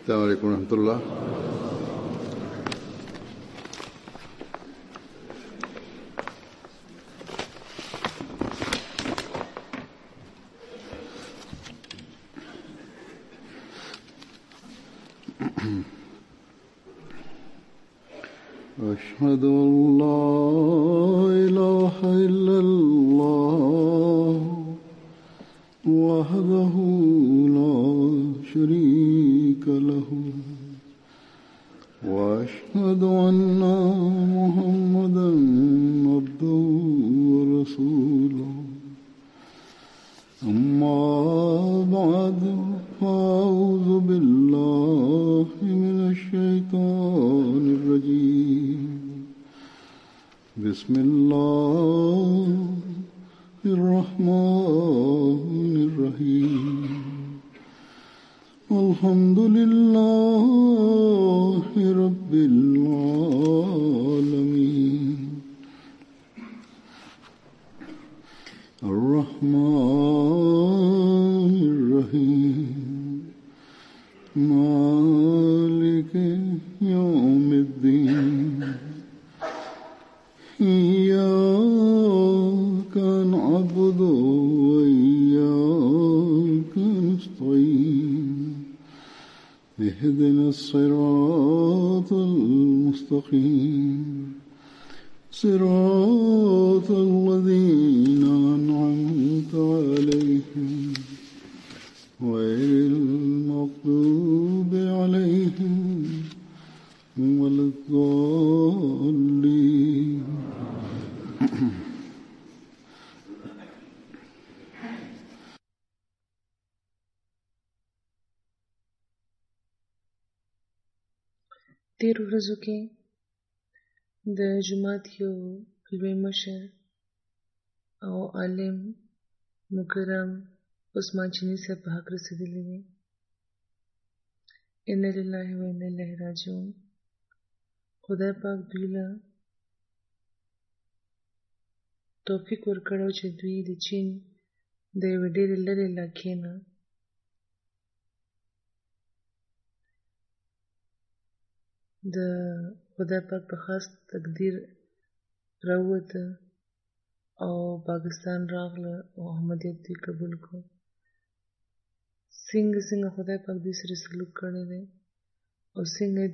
السلام علیکم ورحمۃ اللہ. أشهد أن لا إله إلا الله وحده لا شريك له وأشهد أن محمدا عبده ورسوله. أما بعد فأعوذ بالله من الشيطان الرجيم. بسم الله الرحمن الرحيم. الحمد لله رب العالمين. الرحمن الرحيم. مالك يوم الدين. إياك نعبد وإياك نستعين. اهدنا الصراط المستقيم. صراط الذين أنعمت عليهم غير المغضوب عليهم ولا الضالين. تیر ورځو کې د جماعت یو لوی مشر او عالم مکرم عثمان چینی صاحب په حق رسېدلی دی. ان لله و انا الیه راجعون. خدای پاک دوی له توفیق ورکړی چې دوی د چین د یوې ډېرې لرې علاقې نه د خدای پاک په خاص تقدیر راووته او پاکستان راغله او احمدیت دوی قبول کړو. څنګه خدای پاک دوی سره سلوک کړی دی او څنګه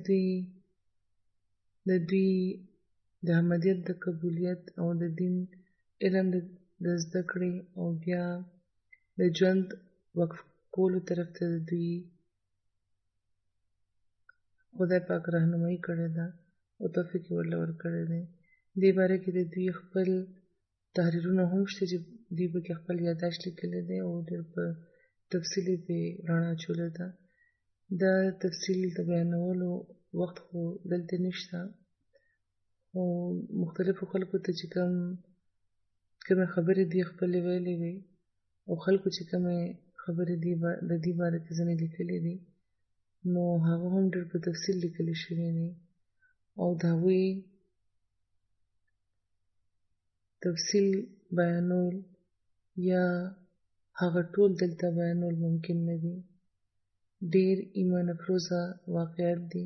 دوی د احمدیت د قبولیت او د دین علم د زده کړې او بیا د ژوند وقف کولو طرف ته دوی خدای پاک راهنمایي کړې ده او توفیق یې ورله ورکړی دی. دې باره کې د دوی خپل تحریرونه هم شته چې دوی پکې خپل یاداشت لیکلی دی او ډېر په تفصیل یې پرې رڼا اچولې ده. دا تفصیل د بیانولو وخت خو دلته نشته، خو مختلفو خلکو ته چې کومې خبرې دوی خپلې ویلې وي او خلکو چې کومې خبرې د دې باره کې ځینې لیکلي دي نو هغه هم ډېر په تفصیل لیکلی شوي دي او د هغوی تفصیل بیانول یا هغه ټول دلته بیانول ممکن نه دي. ډېر ایمان افروزه واقعات دي.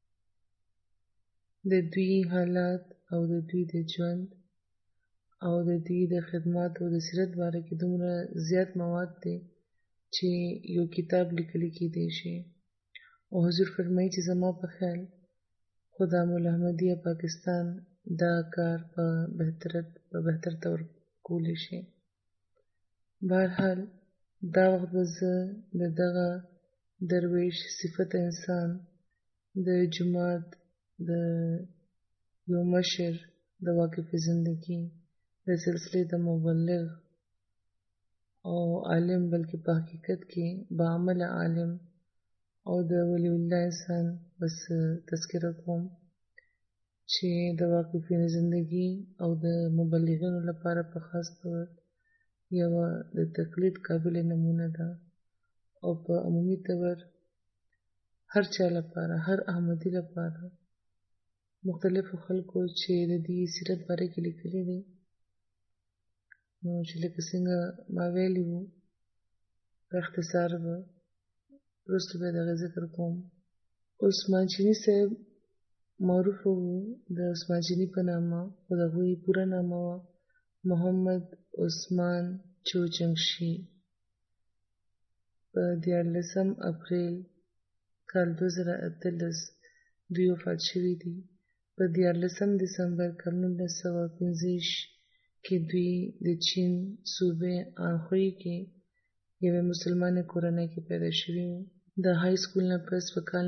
د دوی حالات او د دوی د ژوند او د دوی د خدمات او د سیرت باره کې دومره زیات مواد دي چې یو کتاب لیکلی کیدی شي. او حضور فرمایي چې زما په خیال خدا مولا احمدیه پاکستان دا کار په بهتر طور کولی شي. بهرحال دا وخت به زه د دغه درویش صفت انسان د جماعت د یو مشر د واقف زندگی د سلسلې د مبلغ او عالم بلکې په حقیقت کې با عمل عالم او د ولی الله انسان بس تذکره کوم چې د واقفین زندگی او د مبلغینو لپاره په خاص طور یوه د تقلید قابل نمونه ده او په عمومي طور هر چا لپاره، هر احمدي لپاره مختلفو خلکو چې د دې سیرت باره کې لیکلي دي نو چې لکه څنګه ما ویلي وو په اختصار به وروسته به د هغې ذکر کوم عثمان چینی صاحب معروف وو د عثمان چینی په نامه، خو د هغوی پوره نامه وه محمد عثمان چوچنګشي. په 14 اپریل کال 2018 دوی وفات شوي دي. په 14 دسمبر کال 1925 کې دوی د چین صوبې آنخوی کې یوې مسلمانې کورنۍ کې پیدا شوي وو. د های سکول نه پس په کال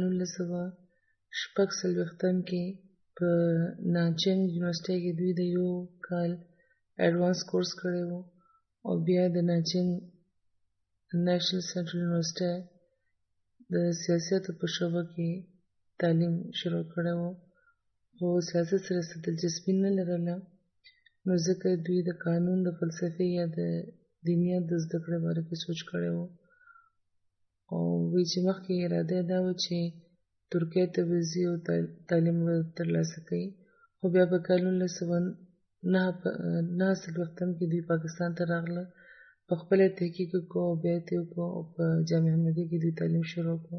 1946 کې په نانجنګ یونیورسټۍ کې دوی د یو کال ایډوانس کورس کړی وو او بیا د نانجنګ نیشنل سنټرل یونیورسټۍ د سیاستو په شعبه کې تعلیم شروع کړی وو، خو سیاست سره څه دلچسپي نه لرله، نو ځکه دوی د قانون د فلسفې یا د دینیت د زده کړې باره کې سوچ کړی وو او وی چې مخکې اراده دا وه چې ترکیې ته به ځي او تعلیم به ترلاسه کوي، خو بیا په کال 1949 کې دوی پاکستان ته راغله، په خپله تحقیق وکړو او بیا یې وکړو او په جامعه احمدیه کې دوی تعلیم شروع کړو.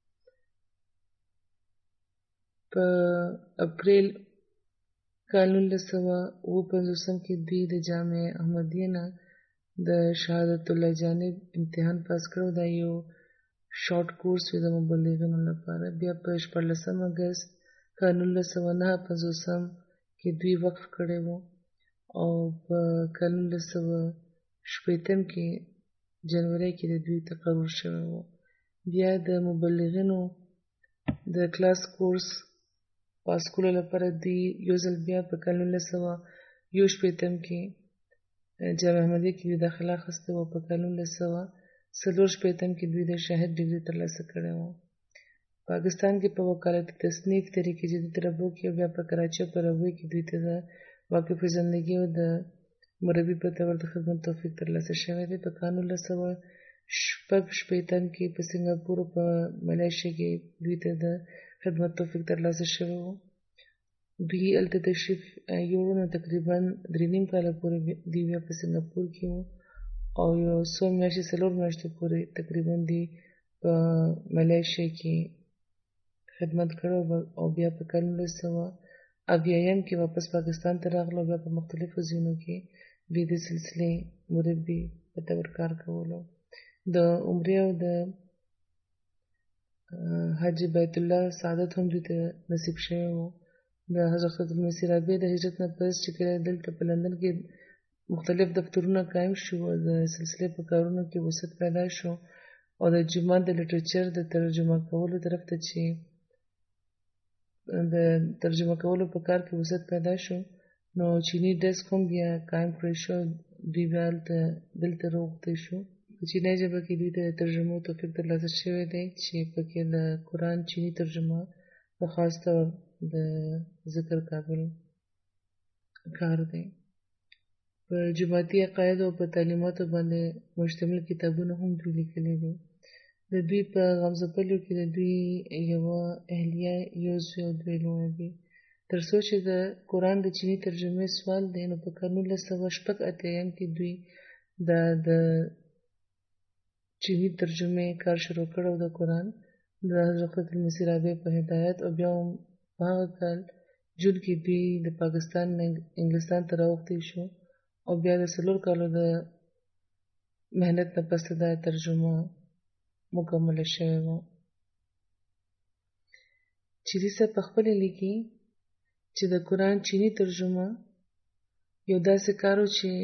په اپریل کال 1959 کې دوی د جامعه احمدیه نه د شهادت الله جانب امتحان پاس کړو. دا یو شارټ کورس وي د مبلغینو لپاره. بیا په 14 اګست کال 1959 کې دوی وقف کړی وو او په کال 1960 کې جنوري کې د دوی تقرر شوی وو. بیا د مبلغینو د کلاس کورس پاس کولو لپاره دوی یو ځل بیا په کال 1961 کې جامعه احمدیه کې دوی داخله اخیستې وه. په کال 1964 کې دوی د شاهد ډګري ترلاسه کړی وو. پاکستان کې په وکالتي تصنیف طریقې جدید ربو کې او بیا په کراچۍ او په ربوی کې دوی ته د واقف زندگی او د مربي په طور د خدمت توفیق ترلاسه شوی دی. په کال 1966 کې په سنګاپور او په ملایشیا کې دوی ته د خدمت توفیق ترلاسه شوی وو. دوی هلته تشریف یوړو، نو تقریبا 3.5 کاله پورې دوی بیا په سنګاپور کې وو او یو څو میاشتې 4 میاشتې پورې تقریبا دوی په ملایشیا کې خدمت کړی او بیا په کال 1980 کې واپس پاکستان ته راغلو. بیا په مختلفو ځایونو کې دوی د سلسلې مربي په طور کار کولو. د عمرې او د حج بیت الله سعادت هم دوی ته نصیب شوی وو. د حضرت المسیح رابعه د هجرت نه پس چې کله دلته په لندن کې مختلف دفترونه قایم شو او د سلسلې په کارونو کې وسعت پیدا شو او د جومات د لټریچر د ترجمه کولو طرف ته چې د ترجمه کولو په کار کې وسعت پیدا شو، نو چینی ډیسک هم بیا قایم کړی شو. دوی بیا دلته راوغوښتی شو. په چینی ژبه کې دوی ته ترجمو توفیق ترلاسه شوی دی چې پکې د قرآن چینی ترجمه په خاص ډول د ذکر قابل کار دی. په جماعتي عقایدو او په تعلیماتو باندې مشتمل کتابونه هم دوی لیکلي دي. د دوی په غمزپلیو کې د دوی یوه اهلیه، یو زوی او 2 لوڼې دي. تر څو چې د قرآن د چینی ترجمې سوال دی، نو په کال 1988 کې دوی د چینی ترجمې کار شروع کړی د قرآن د حضرت المسیح رابعه په هدایت، او بیا هم په هغه کال جون کې دوی د پاکستان نه انګلستان ته راوغوښتی شو او بیا د 4 کالو د محنت نه پس دا ترجمه مکمله شوې وه. چیني صاحب په خپله لیکي چې د قرآن چینی ترجمه یو داسې کار و چې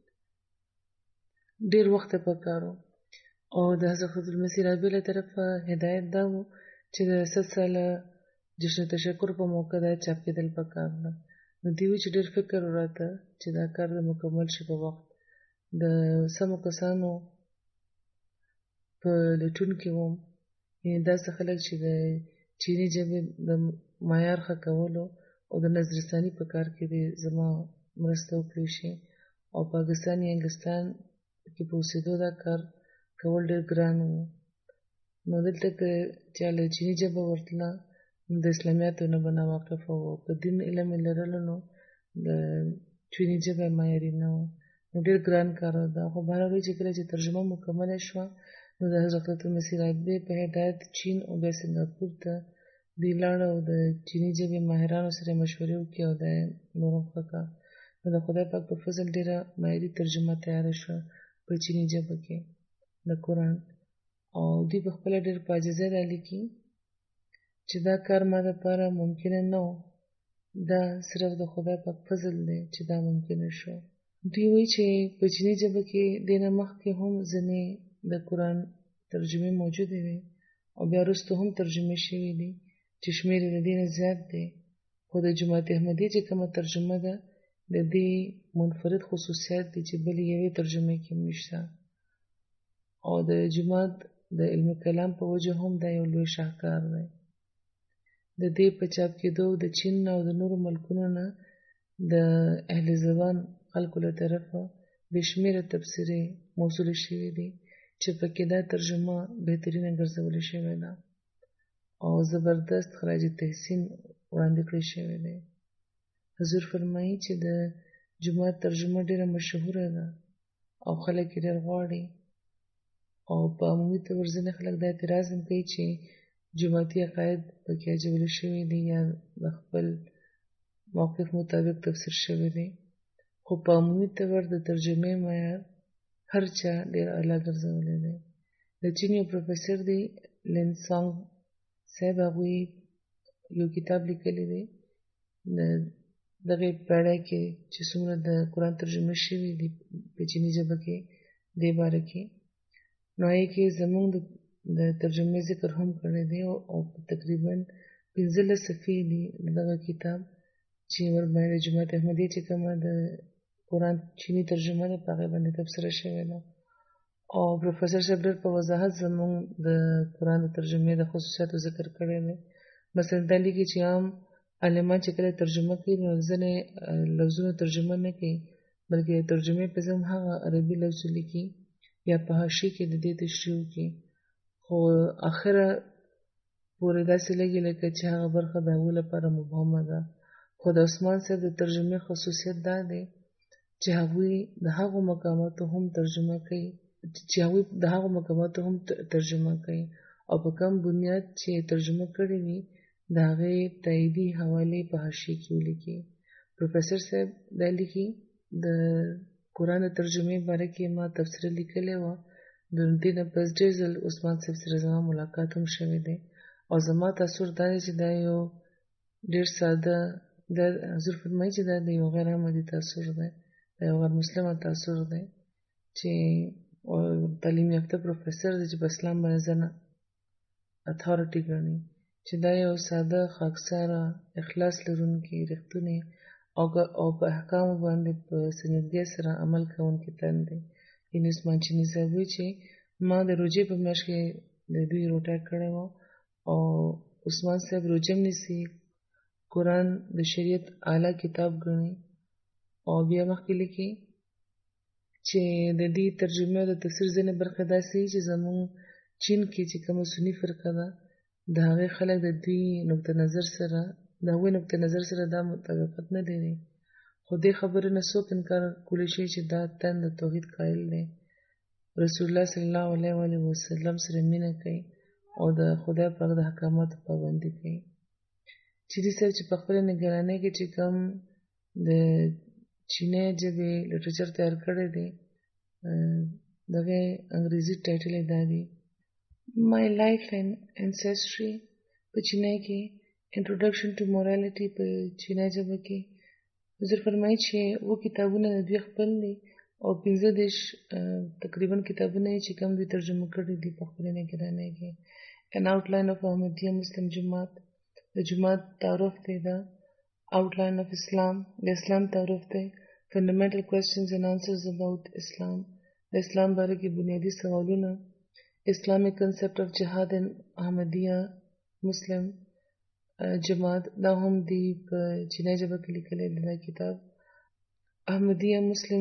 ډېر وخت یې پکار و او د حضرت المسیح رابعه له طرفه هدایت دا و چې د 100 ساله جشن تشکر په موقع دا چاپ کېدل پکار ده. نو دوی وایي چې ډېر فکر وراته چې دا کار د مکمل شي په وخت. د سمو کسانو په لټون کې وم، یعنې داسې خلک چې د چینی ژبې د معیار ښه کولو او د نظرثاني په کار کې دې زما مرسته وکړی شي، او پاکستان یا انګلستان کې په اوسېدو دا کار کول ډېر ګران و. نو دلته که چا له چینی ژبه ورتله، نو د اسلامیاتو نه به ناواقفه و. که دین علم یې لرلو، نو د چینی ژبه معیاري نه و، نو ډېر ګران کار ده. خو بهرحال چې کله چې ترجمه مکمله شوه، نو د حضرت المسیح رابعه په هدایت چین او بیا سنګاپور ته دوی لاړه او د چیني ژبې ماهرانو سره مشورې وکړې او د نورم ښه نو د خدای پاک په فضل ډېره معیاري ترجمه تیاره شوه په چیني ژبه کې د قرآن. او دوی په خپله ډېر په عاجزۍ دا لیکي چې دا کار ما دپاره ممکنه نه و، دا صرف د خدای پاک فضل دی چې دا ممکنه شو. دوی وایي چې په چیني ژبه کې دې نه مخکې هم ځینې د قرآن ترجمې موجودې وي او بیا وروسته هم ترجمې شوي دي چې شمېر یې د دې نه زیات دی، خو د جماعت احمدیې چې کومه ترجمه ده د دې منفرد خصوصیات دي چې بلې یوې ترجمې کې هم نشته. او د جماعت د علم کلام په وجه هم دا یو لوی شاهکار دی. د دې په چاپ کېدو د چین او د نورو ملکونو نه د اهل زبان خلکو له طرفه بې شمېره تبصرې موصولې شوي دي چې پکې دا ترجمه بهترینه ګرځولې شوې ده او زبردست خراج تحسین وړاندې کړی شوی دی. حضور فرمایي چې د جماعت ترجمه ډېره مشهوره ده او خلک یې ډېر غواړي او په عمومي طور ځینې خلک دا اعتراض هم کوي چې جماعتي عقاید پکې اچولي شوي دي یا د خپل موقف مطابق تفسیر شوی دی، خو په عمومي طور د ترجمې معیار هر چا ډېر اعلی ګرځولی دی. د چین یو پروفیسر دی لینسانګ صاحب، هغوی یو کتاب لیکلی دی د دغې پیړۍ کې چې څومره د قرآن ترجمه شوي دي په چیني ژبه کې دې باره کې، نو هغې کې زموږ د ترجمې ذکر هم کړی دی او تقریبا 15 صفحې دي دغه کتاب چې ورباندې د جماعت احمدیې چې کومه د قرآن چیني ترجمه ده په هغې باندې تبصره شوې ده. او پروفیسر صاحب ډېر په وضاحت زموږ د قرآن د ترجمې د خصوصیاتو ذکر کړی دی. مثلا دا لیکي چې عام عالمان چې کله ترجمه کوي نو ځینې لفظونه ترجمه نه کوي بلکې د ترجمې په ځای هغه عربي لفظ لیکي یا په حاشیې کې د دې تشریح وکړي، خو اخره پورې داسې لګي لکه چې هغه برخه د هغوی لپاره مبهمه ده. خو د عثمان صاحب د ترجمې خصوصیت دا دی چې هغوی د هغو مقاماتو هم ترجمه کوي او په کوم بنیاد چې ترجمه کړې وي د هغې تاییدي حوالې په حاشیې کې ولیکي. پروفیسر صاحب دا لیکي د قرآن د ترجمې باره کې ما تبصره لیکلې وه، د دې نه پس ډېر ځل عثمان صاحب سره زما ملاقات هم شوی دی او زما تاثر دا دی چې دا یو ډېر ساده دا حضور فرمایي چې دا د یو غیر احمدي تاثر دی، دا یو غیر مسلمه تاثر دی چې تعلیم یافته پروفیسر دی چې په اسلام باندې ځانه اتھارټي ګڼي، چې دا یو ساده خاکساره اخلاص لرونکی رښتونی او په احکامو باندې په سنجیدګۍ سره عمل کوونکی تن دی. یعنې عثمان چیني صاحب وایي چې ما د روژې په میاشت کې د دوی روټه کړې وه او عثمان صاحب روژه هم نیسي، قرآن د شریعت اعلی کتاب ګڼي او بیا مخکې لیکي چې د دې ترجمه او د تفسیر ځینې برخې داسې چې زموږ چین کې چې کومه سني فرقه ده د هغې خلک د دوی نقطه نظر سره دا مطابقت نه لري، خو دې خبرې نه څوک انکار کولی شي چې دا تن د توحید قایل دی، رسول الله صلی الله علیه وسلم سره مینه کوي او د خدای پاک د احکاماتو پابندي کوي. چیني صاحب چې په خپله نګرانۍ کې چې کوم د چینی ژبې لټریچر تیار کړی دی دغه انګریزي ټایټل یې دا دی My Life and Ancestry په چینی کې Introduction to Morality په چینی ژبه کې. حضور فرمایي چې کتابونه د دوی خپل دي او 15 تقریبا کتابونه چې کوم دوی ترجمه کړي دي په خپله نګرانۍ کې. An Outline of Ahmadiyya Muslim Jamaat د جماعت تعارف دی دا Outline of Islam د اسلام تعارف دی Fundamental Questions and Answers about Islam د اسلام باره کې بنیادی سوالونه Islamic Concept of Jihad and Ahmadiyya Muslim جماعت دا هم دی په چینی ژبه کې لیکلی دی دا کتاب Ahmadiyya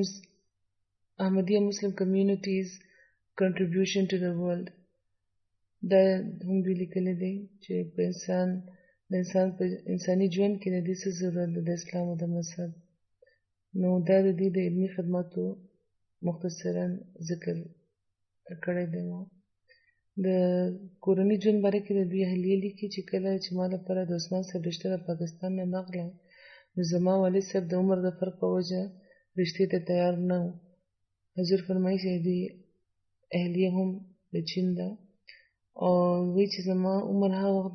Muslim Communities Contribution to the World دا هم دوی لیکلی دی چې په انسان په انساني ژوند کې د دې څه ضرورت ده د اسلام او د مذهب. نو دا د دې د علمي خدماتو مختصرا ذکر کړی دی. د کورني ژوند باره کې د دوی اهلیه لیکي چې کله چې ما لپاره د عثمان صاحب رشته د پاکستان نه راغله نو زما والد صاحب د عمر د فرق په وجه رشتې ته تیار نه و. حضور فرمایي چې دوی اهلیه هم د چین ده او وایي چې زما عمر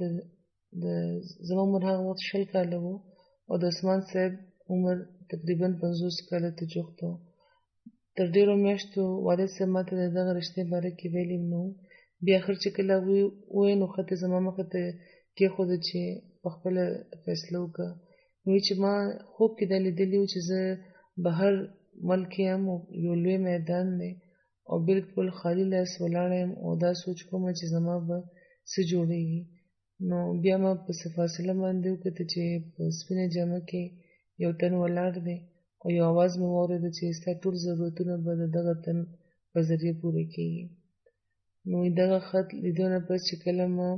هغه وخت 20 کاله و او د عثمان صاحب عمر تقریبا 50 کاله ته جوخت و. تر ډېرو میاشتو والد صاحب ماته د دغه رشتې باره کې ویلي نه و. بیا اخر چې کله ووایي نو خط زما مخې ته کېښوده چې په خپله فیصله وکړه. وایي چې ما خوب کې دا لیدلي و چې زه بهر ملک یم او یو لوی میدان دی او بالکل خالي لاس ولاړه یم او دا سوچ کوم چې زما به څه جوړېږي. نو بیا ما پسې فاصله باندې وکتل چې په سپینه جامه کې یو تن ولاړ دی او یو اواز مې واورېده چې ستا ټول ضرورتونه به د دغه تن په ذریعه پوره کېږي. نو دغه خط لیدو نه پس چې کله ما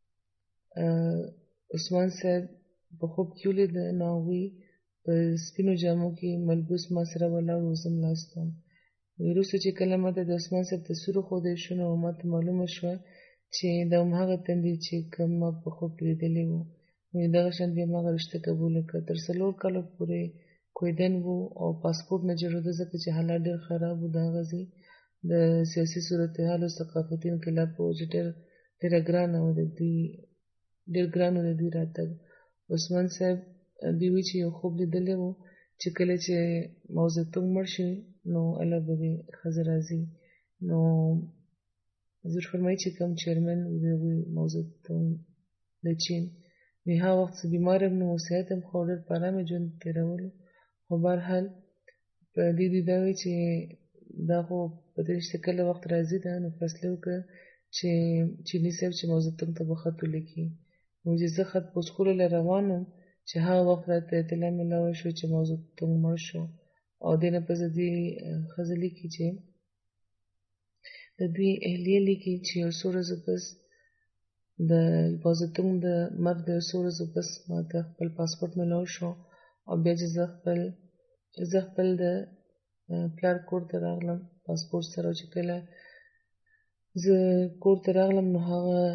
عثمان صاحب په خوب کې ولیده نو هغوی په سپینو جامو کې ملبوس ما سره ولاړ و، زه ناست وم. وروسته چې کله ماته د عثمان صاحب تصویر وښودل شو نو ماته معلومه شوه چې دا هماغه تن دی چې کوم ما په خوب کې لیدلی و. نو دغه شان بیا ما هغه رشته قبوله کړه. تر 4 کاله پورې کویدن و او پاسپورټ نه جوړېده ځکه چې حالات ډېر خراب و د هغه ځای د سیاسي صورتحال او ثقافتي انقلاب په وجه ډېره ګرانه وه ډېر ګران و د دوی راتګ. عثمان صاحب دوی وایي چې یو خوب لیدلی و چې کله چې موزتونګ مړ شي نو هله به د ښځه راځي. نو حضور فرمایي چې کوم چیرمن و د هغوی موزتونګ د چین نو هغه وخت څه بیمار هم نه و، صحت هم ښه و، ډېر په ارامه ژوند تېرولو. خو بهرحال په دې دوی دا وایي چې دا خو په دې چې کله وخت راځي دا نو فیصله وکړه چې چیني صاحب چې موزتونګ ته به خط ولیکي. نو چې زه خط پوسټ له روان وم چې هغه وخت راته اطلاع میلاوه شو چې موزتونګ مړ شو او دې نه پس دې ښځه لیکي چې د دوی اهلیه لیکي چې یو څو ورځې پس د موزتونګ د مرګ د یو څو ورځې پس ماته خپل پاسپورټ میلاو شو او بیا چې زه خپل د پلار کور ته راغلم پاسپورټ سره. چې کله زه کور ته راغلم نو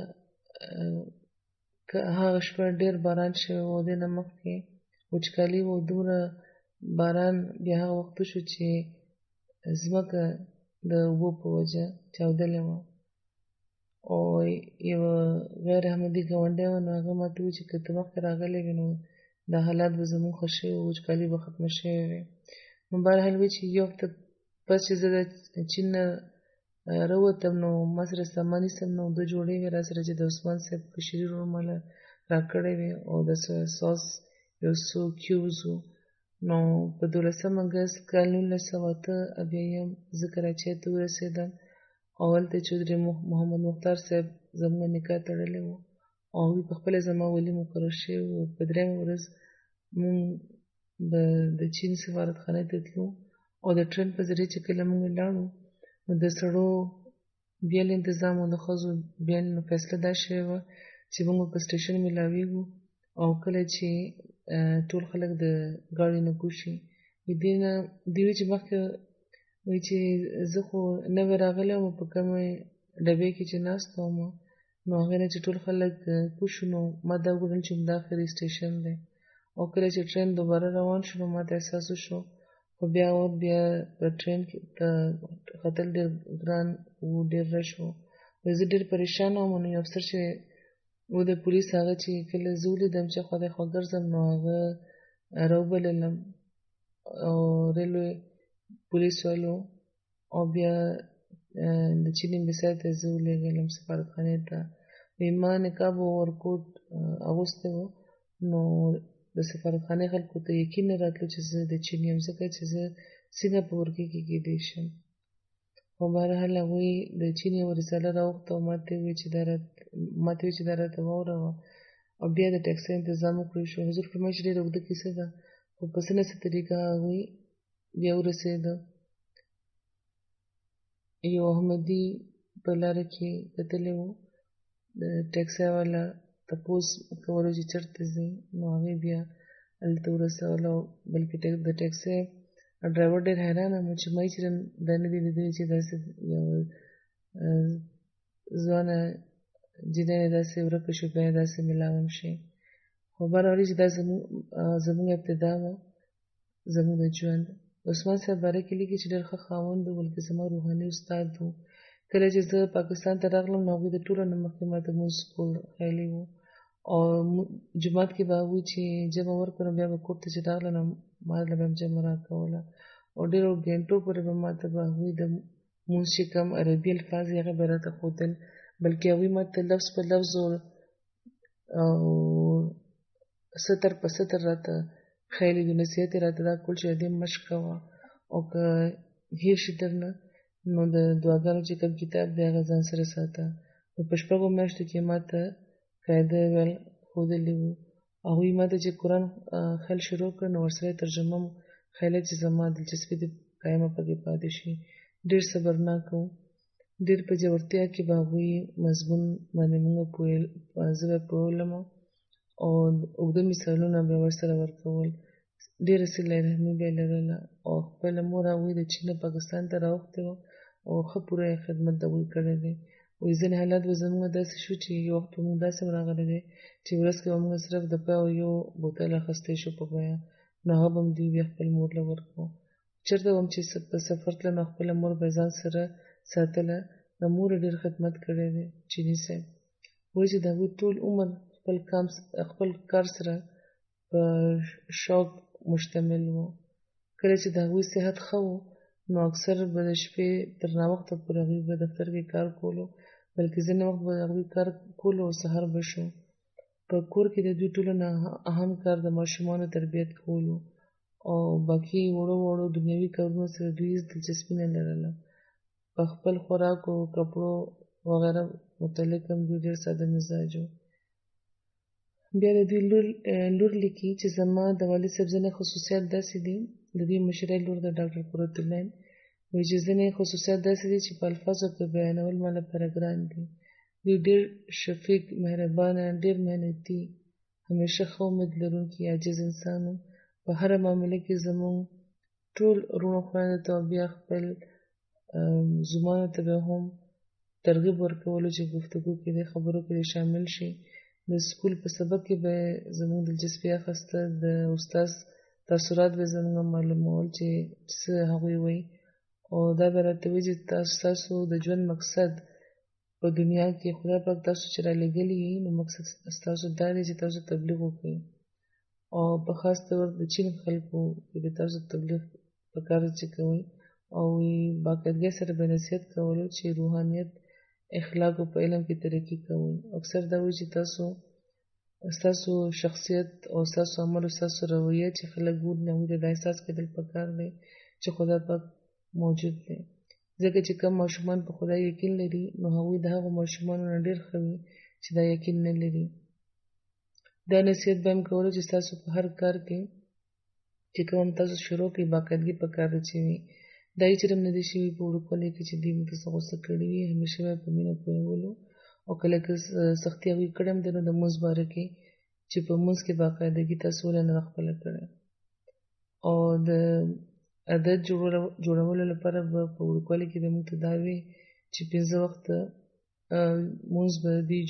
هغه شپه ډېر باران شوی و او دې نه مخکې وچکالي و. دومره باران بیا هغه وخت وشو چې ځمکه د اوبو په وجه چاودلې وه او یوه غیر احمدي ګاونډی وه نو هغه ماته وویل چې که ته مخکې راغلی وې نو دا حالات به زموږ ښه شوي وو، وچکالي به ختمه شوې وې. نو بهرحال وایي چې یو هفته پس چې زه د چین نه راووتم نو ما سره سامان ایستم نو 2 جوړې وې را سره چې د عثمان صاحب کشري ورور ماله راکړی وې او د ساس یو څو کیوبز وو. نو په 12 اګست کال 1908 زه کراچۍ ته ورسېدم او هلته چودري محمد مختار صاحب زموږ نکاح تړلی و او هغوی په خپله زما ولي مقرر شوي وو. په 3مه ورځ مونږ به د چین سفارتخانې ته تلو او د ټرین په ذریعه چې کله مونږ لاړو نو د سړو بیل انتظام او د ښځو بیل نو فیصله دا شوې وه چې مونږ په سټیشن میلاویږو او کله چې ټول خلک د ګاډي نه کوز شي. دوی وایي چې مخکې وایي چې زه خو نوی راغلی وم په کومې ډبې کې چې ناسته وم نو هغې نه چې ټول خلک کوز شو نو ما دا وګڼل چې همدا اخري سټیشن دی او کله چې ټرین دوباره روان شو نو ما ته احساس وشو خو بیا په ټرین کې ختل ډېر ګران و، ډېر رش و. زه ډېر پریشان وم نو یو افسر چې و د پولیس هغه چې کله زه ولیدم چې خوا دې خوا ګرځم نو هغه راوبللم او ریلوې پولیس والو او بیا د چین امبیسۍ ته زه ولېږلم سفارتخانې ته. ما نقاب او ورکوټ اغوستی و نو د سفارتخانې خلکو ته یقین نه راتلو چې زه د چین یم ځکه چې زه څنګه په ورکې کې کېدی شم. خو بهرحال هغوی د چین یوه رساله راوغوښته او ماته ویل چې دا راته واوروه او بیا د ټیکسي انتظام وکړل شو. حضور فرمایي چې ډېره اوږده کیسه ده خو په څه نه څه طریقه هغوی بیا ورسېده. یو احمدي په لاره کې کتلی و د ټیکسي والا تپوس کولو چې چېرته ځئ نو هغې بیا هلته ورسولو بلکې د ټیکسي ډرایور ډېر حیرانه و چې ما یې چې دا نه دي لیدلي چې داسې یو ځوانه جنۍ داسې ورکه شو بیا داسې ملاوم شي. خو بهرحال چې دا زموږ ابتدا وه زموږ د ژوند. عثمان صاحب باره کې لیکي چې ډېر ښه خاوند و بلکې زما روحاني استاد و. کله چې زه پاکستان ته راغلم نو هغوی د ټولو نه مخکې ماته لمونځ کول ښیلی و او جومات کې به هغوی چې جمع ورکړه نو بیا به کور ته چې راغله نو ما له به هم جمع راکوله او ډېرو ګنټو پورې به ماته به هغوی د لمونځ چې کوم عربي الفاظ یې هغه به راته ښودل بلکې هغوی ماته لفظ په لفظ او سطر په سطر راته ښیلی دي. نصیحت یې راته دا کول چې د دې مشق کوه او که هېر شي درنه نو د دعاګانو چې کوم کتاب دی هغه ځان سره ساته. نو په شپږو میاشتو کې ماته قاعده ویل ښودلي وو. هغوی ماته چې قرآن ښیل شروع کړ نو ورسره یې ترجمه م ښیله چې زما دلچسپي دې قایمه پکې پاتې شي. ډېر صبرناک و. ډېر په ژورتیا کې به هغوی مضمون باندې مونږ زه به پوهولم او اوږده مثالونه به یې ورسره ورکول. ډېره صله رحمي به یې لرله او خپله مور هغوی د چین نه پاکستان ته راوښتې وه او ښه پوره یې خدمت د هغوی کړی دی. وایي ځینې حالات به زموږ داسې شو چې یو وخت به مونږ داسې هم راغلی دی چې ورځ کې به مونږ صرف د پای او یو بوتل اخیستی شو په بیه نو هغه به دوی بیا خپل مور له ورکړو. چېرته به هم چې په سفر تله نو خپله مور به ځان سره ساتله. د مور یې ډېر خدمت کړی دی چیني صاحب. وایي چې د هغوی ټول عمر خپل کار سره په شوق مشتمل و. کله چې د هغوی صحت ښه و نو اکثر به د شپې تر ناوخته پورې هغوی به دفتر کې کار کولو بلکې ځینې وخت به هغوی کار کولو او سهار به شو. په کور کې د دوی ټولو نه اهم کار د ماشومانو تربیت کولو او باقي وړو دنیوي کارونو سره دوی هېڅ دلچسپي نه لرله. په خپل خوراک او کپړو وغیره متعلق هم دوی ډېر ساده مزاج و. بیا د دوی لور لیکي چې زما د والد صاحب ځینې خصوصیات داسې دي. د دوی مشره لور د ډاکټر قرة وایي چې ځینې خصوصیات داسې دي چې په الفاظو کې بیانول ما لپاره ګران دي. دوی ډېر شفیق، مهربانه، ډېر محنتي، همیشه ښه امید لرونکي، عاجز انسان و. په هره معامله کې زموږ ټول وروڼو خویندو ته او بیا خپل زومانو ته به هم ترغیب ورکولو چې گفتگو کې د خبرو کې شامل شي. د سکول په سبق کې به زموږ دلچسپي اخیسته. د استاد تاثرات به زموږ معلومول چې څه هغوی وایي او دا به راته وایي چې ستاسو د ژوند مقصد په دنیا کې خدای پاک تاسو چې رالېږلي یي نو مقصد ستاسو دا دی چې تاسو تبلیغ وکړئ او په خاص طور د چین خلکو کې د تاسو تبلیغ په کار چې کوئ او باقاعدګۍ سره به نصیحت کولو چې روحانیت اخلاق او په علم کې ترقي کوئ. اکثر دا وایي چې ستاسو شخصیت او ستاسو عمل او ستاسو رویه چې خلک ګوري نو هغوی ته دا احساس کېدل پکار دی چې خدای پاک موجود دی. ځکه چې کوم ماشومان په خدای یقین لري نو هغوی د هغو ماشومانو نه ډېر ښه وي چې دا یقین نه لري. دا نصیحت به هم کولو چې ستاسو په هر کار کې چې کوم تاسو شروع کړئ باقاعدګي پکار ده چې وي. دا هېڅ چېرې هم نه دي شوي په وړوکوالي کې چې دوی موږ ته څه غوسه کړې وي. همیشه به په مینه پوهولو او کله که سختي هغوی کړې هم ده نو د لمونځ باره کې چې په لمونځ کې باقاعدګي تاسو ولې نه خپله کړې او د عادت جوړولو لپاره به په وړوکوالي کې به موږ ته دا وي چې 5 وخته لمونځ به دوی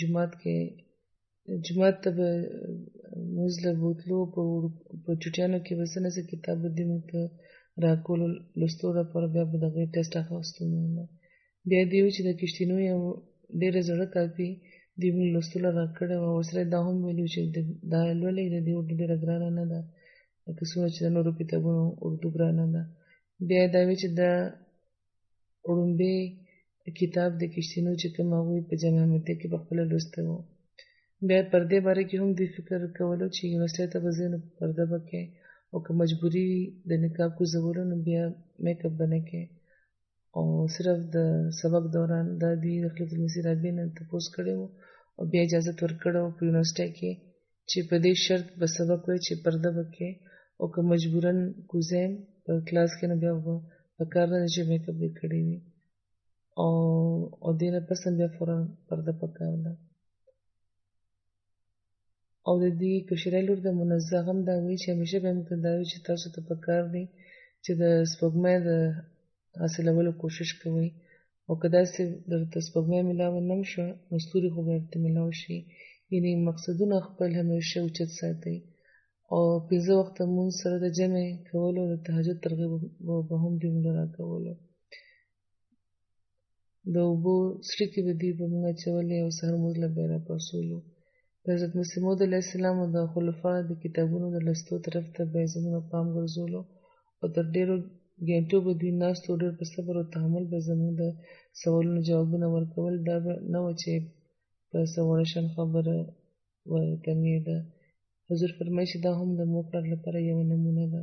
جومات ته به لمونځ له بوتلو په چوټیانو کې به څه نه څه کتاب به دوی موږ ته راکولو لوستو لپاره بیا به د هغې ټسټ اخیستو. بیا دوی وایي چې د کشتینو یو ډېره زړه کاپي دوی موږ لوستلو راکړې وه. ورسره دا هم ویلي وو چې دا لولئ د دې ډېره ګرانه نه ده لکه څومره چې د نورو کتابونو اردو ګرانه ده. بیا دا وایي چې دا وړومبی کتاب د کشتینو چې کوم هغوی په جامع احمدیه کې په خپله لوستی وو. بیا پردې باره کې هم دوی فکر کولو چې یونیورسټۍ ته به ځئ نو پرده به کوې او که مجبوري وي د نقاب کوزولو نو بیا میک اپ به نه کوې او صرف د سبق دوران دا دوی د خلیفة المسیح رابعې نه تپوس کړی وو او بیا اجازت ورکړی وو په یونیورسټۍ کې چې په دې شرط به سبق وایي چې پرده به کوې او که مجبوراً کوزه یم په کلاس کې نو بیا به پکار نه ده چې میک اپ دې کړی وي او دې نه پس هم بیا فوراً پرده پکار ده. او د دوی کشره لور د منزه هم دا وایي چې همیشه به موږ ته دا وایي چې تاسو ته پکار دی چې د سپوږمۍ د حاصلولو کوشش کوئ او که داسې درته سپوږمۍ میلاوه نه شوه نو ستوري خو به درته میلاو شي. یعنې مقصدونه خپل همیشه اوچت ساتئ او 5 وخته مونځ سره د جمع کولو د تهجد ترغیب به هم دوی موږ راکولو. د اوبو څړیکې به دوی به موږ اچولې او سهار مونځ له به یې راپاڅولو. د حضرت مسیح موعود علیه السلام او د خلفا د کتابونو د لوستو طرف ته به یې زموږ پام ګرځولو او تر ډېرو ګنټو به دوی ناست و، ډېر په صبر او تحمل به زموږ د سوالونو جوابونه ورکول. دا به نه وه چې په څه وړه شان خبره وتنګېده. حضور فرمایي چې دا هم د مور پلار لپاره یوه نمونه ده.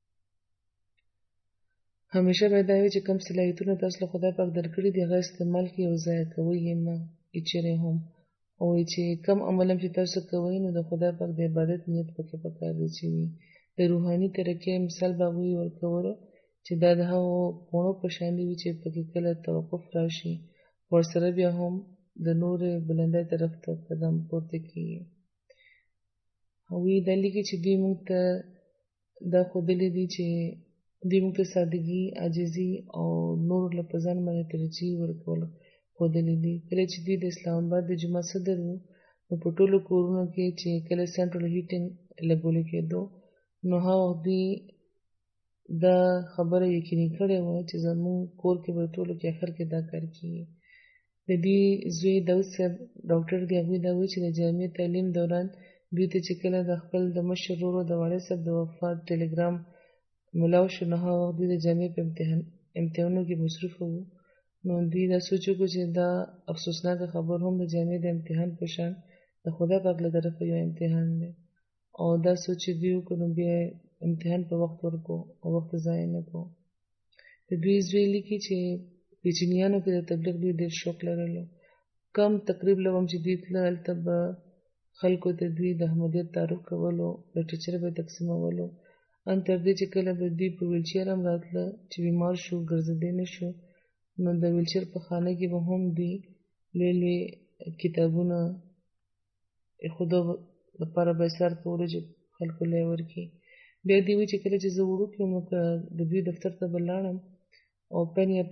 همیشه به دا وي چې کوم صلاحیتونه تاسو له خدای پاک درکړي دي هغه استعمال کړئ او ضایع کوئ یې نه هېچېرې هم. او چې کم عمل هم چې تاسو کوئ نو د خدای پاک د عبادت نیت پکې پکار دی چې وي. د روحاني طریقې مثال به هغوی ورکولو چې دا د هغو پوڼو په شان وي چې پکې کله توقف راشي ورسره بیا هم د نورې بلندۍ طرف ته قدم پورته کېږي. هغوی دا لیکي چې دوی موږ ته دا ښودلي دي چې دوی موږ ته سادګي، عاجزي او نورو له په ځان باندې ترجیح ورکول ښودلي دي. کله چې دوی د اسلام آباد د جومات صدر وو نو په ټولو کورونو کې چې کله سنټرل هیټینګ لګولې کېدو نو هغه وخت دوی دا خبره یقیني کړې وه چې زموږ کور کې به ټولو کې اخر کې دا کار کېږي. د دوی زوی داود صاحب ډاکټر دی، هغوی دا وایي چې د جامع تعلیم دوران دوی ته چې کله د خپل د مشر ورور د والد صاحب د وفات ټلګرام ملاو شو نو هغه وخت دوی د جامع په امتحانونو کې مصروفه وو. نو دوی دا سوچ وکړو چې دا افسوسناکه خبر هم د جامع د امتحان په شان د خدای پاک له طرفه یو امتحان دی او دا سوچ چې دوی وکړو نو بیا امتحان په وخت ورکو او وخت ضایع نه کړو. د دوی زوی لیکي چې په چینیانو کې د تبلیغ دوی ډېر شوق لرلو. کم تقریب له هم چې دوی تله هلته به خلکو ته دوی د احمدیت تعارف کولو، لټرچر به تقسیمولو، ان تر دې چې کله به دوی په ویلچیر هم راتله چې بیمار شو ګرځېدی نه شو نو د ویلچیر په خانه کې به هم دوی لوی لوی کتابونه ایښودو لپاره به یې سر کولو چې خلکو له یې ورکړي. بیا دوی وایي چې کله چې زه وړوکی وم نو که د دوی دفتر ته به لاړم او پن یا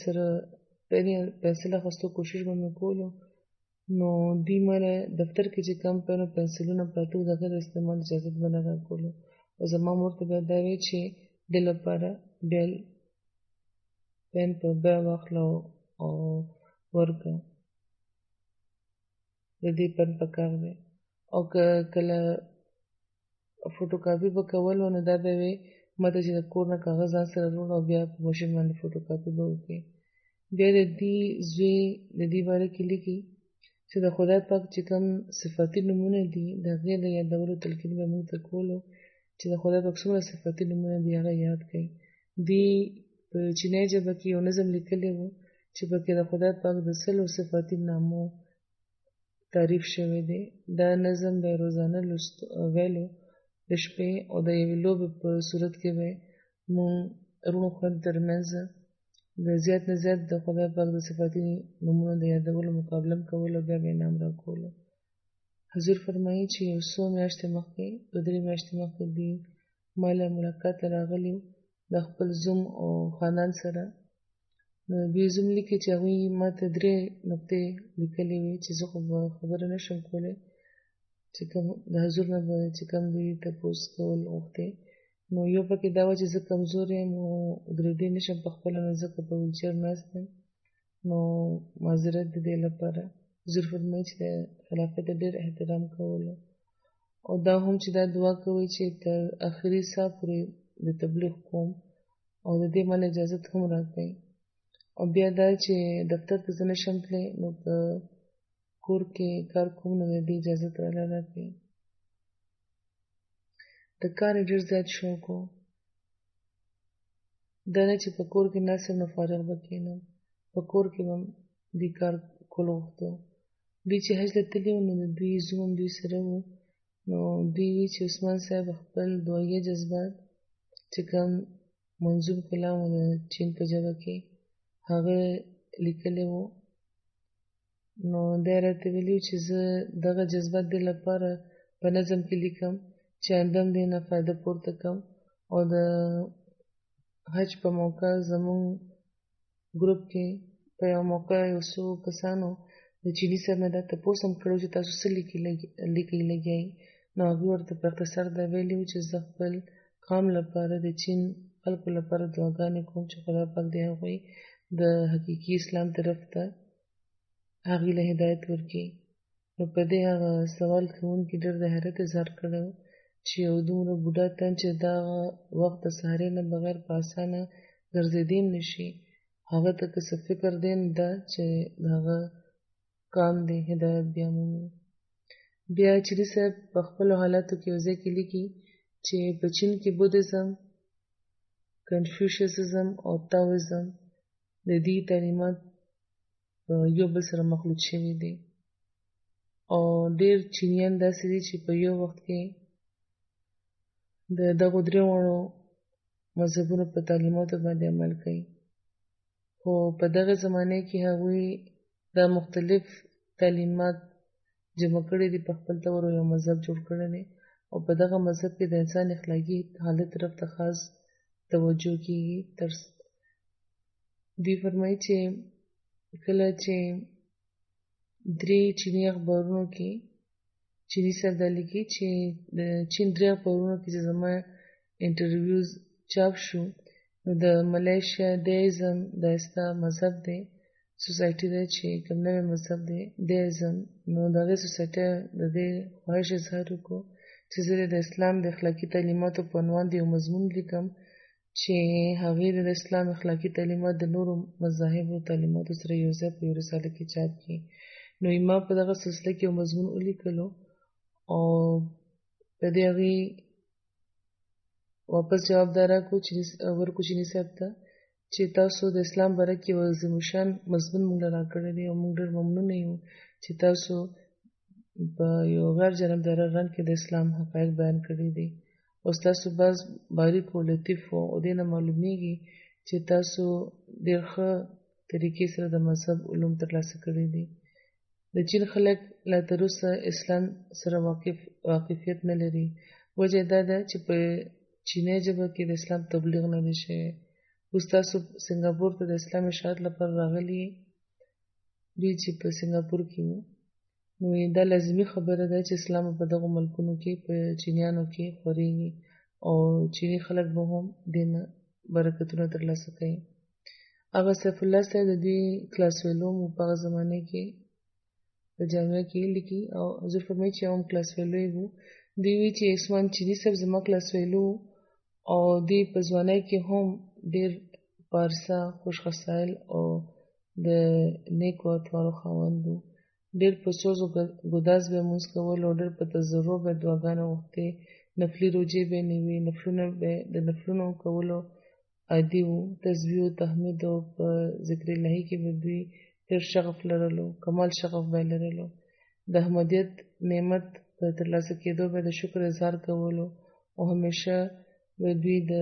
پنسل اخیستو کوشش به مې کولو نو دوی ماله دفتر کې چې کم پن او پنسلونه پراته وو د هغه د استعمال اجازت به نه راکولو او زما مور ته به دا وایي چې دې لپاره بیا پن په بیا واخله او ورکړه، د دې پن پکار دی. او که کله فوټوکاپي به کولو نو دا به وي ما ته چې د کور نه کاغذ ځان سره وروړه او بیا په ماشین باندې فوټوکاپي به وکړي. بیا د دې زوی د دې باره کې لیکي چې د خدای پاک چې کوم صفاتي نومونه دي د هغې د یادولو تلقین به موږ ته کولو چې د خدای پاک څومره صفاتي نومونه دي هغه یاد کړئ. دوی په چینی ژبه کې یو نظم لیکلی و چې پکې د خدای پاک د 100 صفاتي نامو تعریف شوی دی. دا نظم به روزانه ویلو د شپې او د یوې لوبې په صورت کې به مونږ روڼو خویندو ترمنځ د زیات نه زیات د خدای پاک د صفاتي نومونو د یادولو مقابله کولو بیا به انعام راکولو. حضور فرمایي چې یو څو میاشتې مخکې 2-3 میاشتې مخکې دوی ما له ملاقات ته راغلي د خپل زوم او خاندان سره. نو دوی زوم لیکي چې هغوی ما ته 3 نقطې لیکلې وې چې زه خو به خبره نه شم کولی چې کوم د حضور نه به چې کوم دوی تپوس کول غوښتې. نو یو پکې دا وه چې زه کمزور یم او درېدی نه شم پخپله نو ځکه په ویلچیر ناست یم نو معذرت د دې لپاره. حضور فرمایي چې د خلافت ډېر احترام کولو او دا هم چې دا دعا کوئ چې تر آخري ساه پورې د تبلیغ کوم او د دې مال اجازت هم راکړئ. او بیا دا چې دفتر ته زه نشم تللی نو په کور کې کار کوم نو د دې اجازت راله راکړئ. د کار ډېر زیات شوق و، دا نه چې په کور کې ناست یم نو فارغ به کښېنم، په کور کې به دې کار کول غوښته. دوی چې حج ته تللي وو نو د دوی زوم هم دوی سره وو. نو دوی وایي چې عثمان صاحب خپل دعایه جذبات چې کوم منظوم کلام و د چین په ژبه کې هغه لیکلی وو. نو دی راته ویلي چې زه دغه جذبات دې لپاره په نظم کې لیکم چې اندم دې نه فایده پورته کړم او د حج په موقع زموږ ګروپ کې په په یو موقع یو څو کسانو د چیني صاحب نه دا تپوس هم کړی چې تاسو څه لیکئ لګیئ. نو هغوی ورته په اختصار دا ویلي وو چې زه خپل قام لپاره د چین خلکو لپاره دعاګانې کوم چې خدای پاک دې هغوی د حقیقي اسلام طرف ته هغوی له هدایت ورکړي. نو په دې هغه سوال کوونکي ډېر د حیرت اظهار کړی و چې یو دومره بوډا تن چې دغه وخت د سهارې نه بغیر په اسانه ګرځېدی هم نشي، هغه ته که څه فکر دی نو دا چې د هغه قام دی هدایت بیا مومي. بیا چیني صاحب په خپلو حالاتو کې یو ځای کې لیکي چې په چین کې بودیزم، کنفیوشیسزم او تاویزم د دې تعلیمات یو بل سره مخلوط شوي دي او ډېر چینیان داسې دي چې په یو وخت کې د دغو درېواړو مذهبونو په تعلیماتو باندې عمل کوي. خو په دغه زمانه کې هغوی دا مختلف تعلیمات جمع کړي دي، په خپل طور یو مذهب جوړ کړی دی او په دغه مذهب کې د انسان اخلاقي حالت طرف ته خاص توجه کیږي. دوی فرمایي چې کله چې 3 چینی اخبارونو کې چینی صاحب دا لیکي چې د چین 3 اخبارونو کې چې زما انټرویوز چاپ شو نو د ملیشیا دیزم دا استا مذهب دی، سوسایټي دی چې کوم نوی مذهب دی دیزم، نو دغه سوسایټي د دې خواهش اظهار وکړو چې زه د اسلام د اخلاقي تعلیماتو په عنوان د یو مضمون لیکم چې هغې د اسلام اخلاقي تعلیمات د نورو مذاهبو تعلیماتو سره یو ځای په یو رساله کې چاپ کړي. نو ما په دغه سلسله کې یو مضمون ولیکلو او په دې هغې واپس جواب دا ورکړو چیني صاحب ته چې تاسو د اسلام باره کې یو عظیم الشان مضمون موږ له راکړی دی او موږ ډېر ممنونه یو چې تاسو په یو غیر جانبداره رنګ کې د اسلام حقایق بیان کړي دي او ستاسو بعض باریک او لطیف او دې نه معلومیږي چې تاسو ډېر ښه طریقې سره د مذهب علوم ترلاسه کړي دي. د چین خلک لا تر اوسه اسلام سره واقفیت نه لري. وجه دا ده چې په چینی ژبه کې د اسلام تبلیغ نه دی شوی. اوس تاسو سنګاپور ته د اسلام اشاعت لپاره راغلي دوی چې په سنګاپور کې وو، نو دا لازمي خبره ده چې اسلام په دغو ملکونو کې په چینیانو کې خورېږي او چینی خلک به هم دې نه برکتونه ترلاسه کوي. هغه سیف الله صاحب د دوی کلاس فیلو مو په هغه زمانه کې په جامعه کې لیکي او حضور فرمایي چې هم کلاس فیلو یې وو. دوی وی چې عثمان چیني صاحب زما کلاس فیلو او دوی په ځوانۍ کې هم ډېر پارسا، خوش خصایل او د نیکو اطوارو خاوند و. ډېر په سوز او ګداز به مونځ کول او ډېر په تضرع به دعاګانې غوښتې، نفلي روژې به یې نه وي، د نفلونو کولو عادي وو، تسبیح او تحمید او په ذکر الهي کې به دوی ډېر شغف لرلو، کمال شغف به یې لرلو. د احمدیت نعمت په ترلاسه کېدو به د شکر اظهار کولو او همیشه به دوی د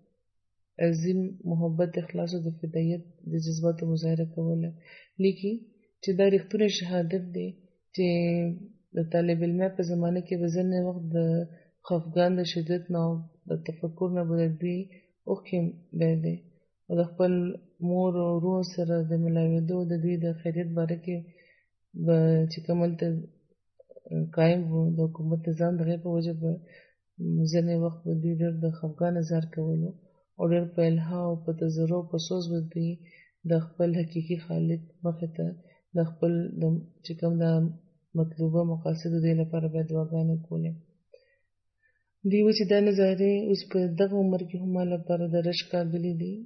عظیم محبت، اخلاص او د فدایت د جذباتو مظاهره کوله. لیکي چې دا رښتونی شهادت دی چې د طالب علمۍ په زمانه کې به ځینې وخت د خفګان د شدت نه او د تفکر نه به د دوی اوښکې بهېدې او د خپل مور او ورونو سره د ملاوېدو د دوی د خیریت باره کې به چې کوم هلته قایم و د حکومت نظام د هغې په وجه به ځینې وخت به دوی ډېر د خفګان اظهار کولو او ډېر په الها او په تضرع او په سوز به دوی د خپل حقیقي خالق مخې ته د خپل چې کوم د مطلوبه مقاصدو دې لپاره به دعاګانې کولې. دوی وایي چې دا نظارې اوس په دغه عمر کې هم ما لپاره د رشک قابلې دي.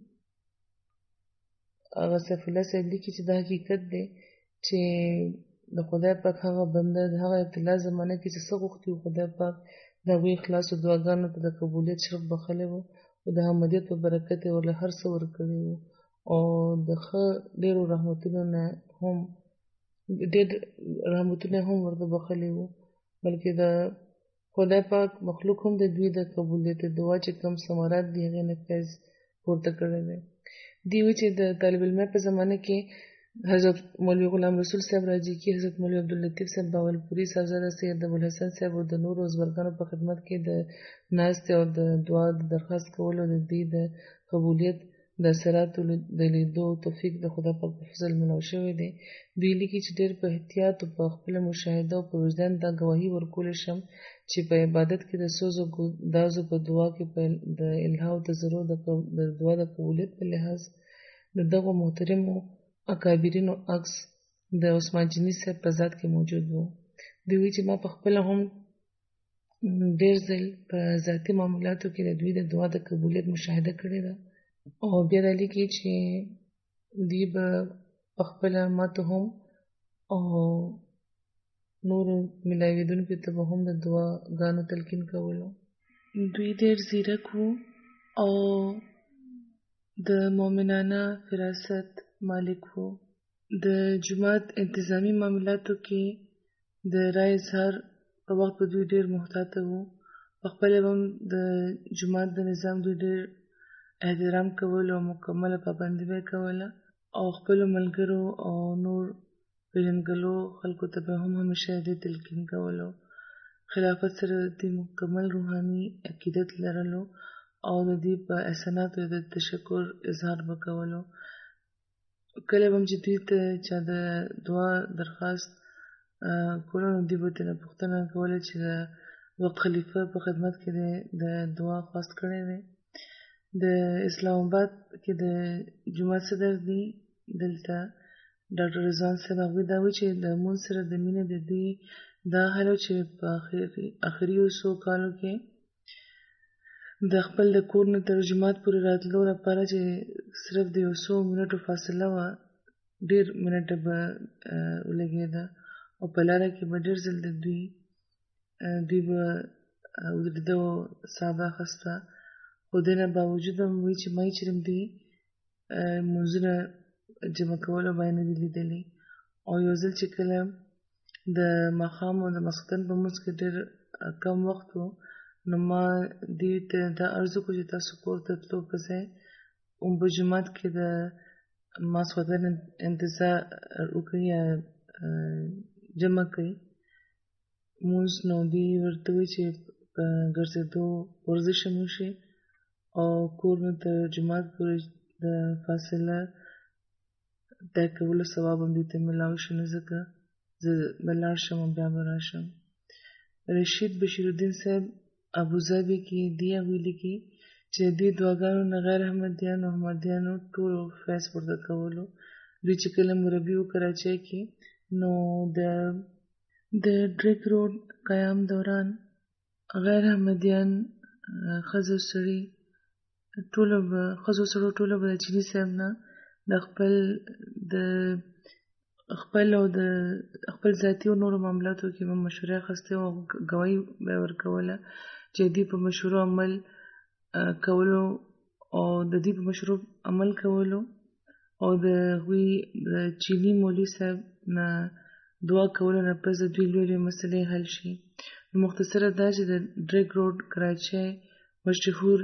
هغه سیف الله صاحب لیکي چې دا حقیقت دی چې د خدای پاک هغه بنده د هغه ابتلا زمانه کې چې څه غوښتي و خدای پاک د هغوی اخلاص او دعاګانو ته د قبولیت شرف بخښلی و او د احمدیت په برکت یې ورله هر څه ورکړي وو او د ښه ډېرو رحمتونو نه هم ډېر رحمتونه هم ورته بخښلي وو، بلکې د خدای پاک مخلوق هم د دوی د قبولیت دعا چې کوم ثمرات دي هغې نه فیض پورته کړی دی. دوی وایي چې د طالب علمۍ په زمانه کې حضرت مولوي غلام رسول صاحب راجي کی، حضرت مولوي عبداللطیف صاحب باولپوري، صاحبزاده سید ابوالحسن صاحب او د نورو ازبرګانو په خدمت کې د ناستې او د دعا د درخواست کولو د دوی د قبولیت د اثراتو د لیدو توفیق د خدای پاک په فضل ملاو شوی دی. دوی لیکي چې ډېر په احتیاط او په خپله مشاهده او په وجدان دا ګواهي ورکولی شم چې په عبادت کې د سوز او ګدازو په دعا کې د الها او د ذرو د دعا د قبولیت په لحاظ د دغو محترمو اکابرینو عکس د عثمان جني صاحب په ذات کې موجود و. دوی وایي چې ما په خپله هم ډېر ځل په ذاتي معاملاتو کې د دوی د دعا د قبولیت مشاهده کړې ده. او بیا دا لیکي چې دوی به په خپله ماته هم او نورو ملاویدونکو ته به هم د دعاګانو تلقین کولو. دوی ډېر ځیرک وو او د مؤمنانه فراست مالک وو. د جومات انتظامی معاملاتو کې د رای اظهار په وخت به دوی ډېر محتاطه وو. په خپله به هم د جومات د نظام دوی ډېر احترام کولو او مکمله پابندي به یې کوله او خپلو ملګرو او نور پېژنګلو خلکو ته به هم همیشه دې تلقین کولو. خلافت سره د مکمل روحاني عقیدت لرلو او د دې په احساناتو د تشکر اظهار به کولو. کله به هم چې دوی ته چا د دعا درخواست کولو نو دوی به ترېنه پوښتنه کوله چې د وقت خلیفه په خدمت کې د دعا خواست کړی دی. د اسلام آباد کې د جومات صدر دي دلته ډاکټر رضوان صاحب هغوی دا وایي چې د مونځ سره د مینې د دوی دا حال و چې په آخري 100 کالو کې د خپل د کور نه تر جومات پورې راتلو لپاره چې صرف د 100 منټو فاصله وه ډېر منټه به ولګېده او په لاره کې به ډېر ځل د دوی به ودرېده ساه به اخسته. خو دې نه باوجود هم وایي چې ما یې چې دوی مونځونه جمع کولو به یې نه دي لیدلي. او یو ځل چې کله د ماښام او د ماسخوتن په مونځ کې ډېر کم وخت و نو ما دوی ته دا عرض وکړو چې تاسو کور ته تلو په ځای په جومات کې د ماسخوتن انتظار وکړئ یا جمع کړئ مونځ. نو دوی ورته وایي چې په ګرځېدو ورزش هم وشي او کور نه تر جومات پورې د فاصله طی کولو ثواب هم دوی ته میلاو شي. نو ځکه زه به لاړ شم او بیا به راشم. رشید بشیرالدین صاحب ابوظبي کې دې هغوی لیکي چې د دې دعاګانو نه غیر احمدیانو او احمدیانو ټولو فیض پورته کولو. دوی چې کله مربي و کراچۍ کې نو د ډریک روډ قیام دوران غیر احمدیان ښځو سړي ټوله به د چیني صاحب نه د خپل ذاتي او نورو معاملاتو کې به مشورې اخیستې او ګواهي به یې ورکوله چې د دې په مشورو عمل کولو او د دې په مشورو عمل کولو او د هغوی د چیني مولوي صاحب نه دعا کولو نه پس د دوی لویې مسلې حل شي. نو مختصره دا چې د ډریک روډ کراچۍ مشهور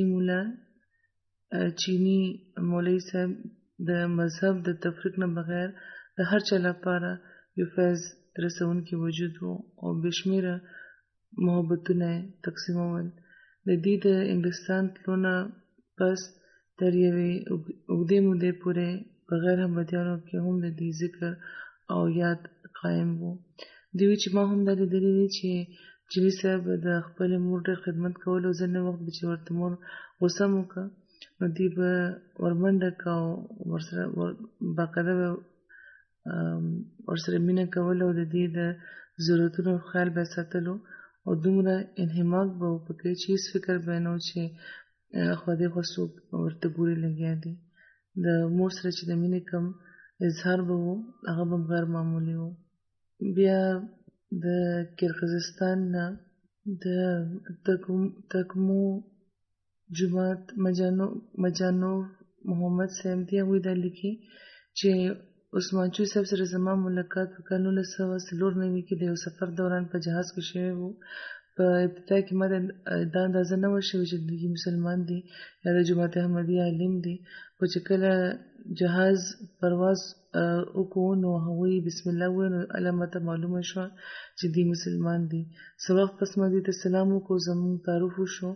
چینی مولوي صاحب د مذهب د تفریق نه بغیر د هر چا لپاره یو فیض رسونکی وجود و او بشمیره محبتونه تقسیمول. د دې د انګلستان تلو نه پس تر یوې اوږدې مودې پورې په غیر احمدیانو کې هم د دې ذکر او یاد قایم و. دوی وایي چې ما هم دا لیدلي دي چې چیني صاحب د خپلې مور ډېر خدمت کولو. ځینې وخت به چې ورته مور غوسه هم وکړه نو دوی به ورمنډه کړه او ورسره باقاعده به ورسره مینه کوله او د دې د ضرورتونو خیال به یې ساتلو او دومره انهماک به و پکې چې هېڅ فکر به یې نه و چې خوا دېخوا څوک ورته ګوري لګیا دي. د مور سره چې د مینې کم اظهار به و هغه به هم غیر معمولي و. بیا د کرغیزستان نه د تکمو جومات مجانوف محمد صاحب دی هغوی دا لیکي چې عثمان چوي صاحب سره زما ملاقات په کال 1994 کې د یو سفر دوران په جهاز کې شوی و. په ابتدا کې ما دا اندازه نه وه شوې چې دوی مسلمان دي یا د جماعت احمدي عالم دي. خو چې کله جهاز پرواز وکړو نو هغوی بسم الله وویل نو هله ماته معلومه شوه چې دوی مسلمان دي. څه وخت پس ما دوی ته سلام وکړو زموږ تعارف وشو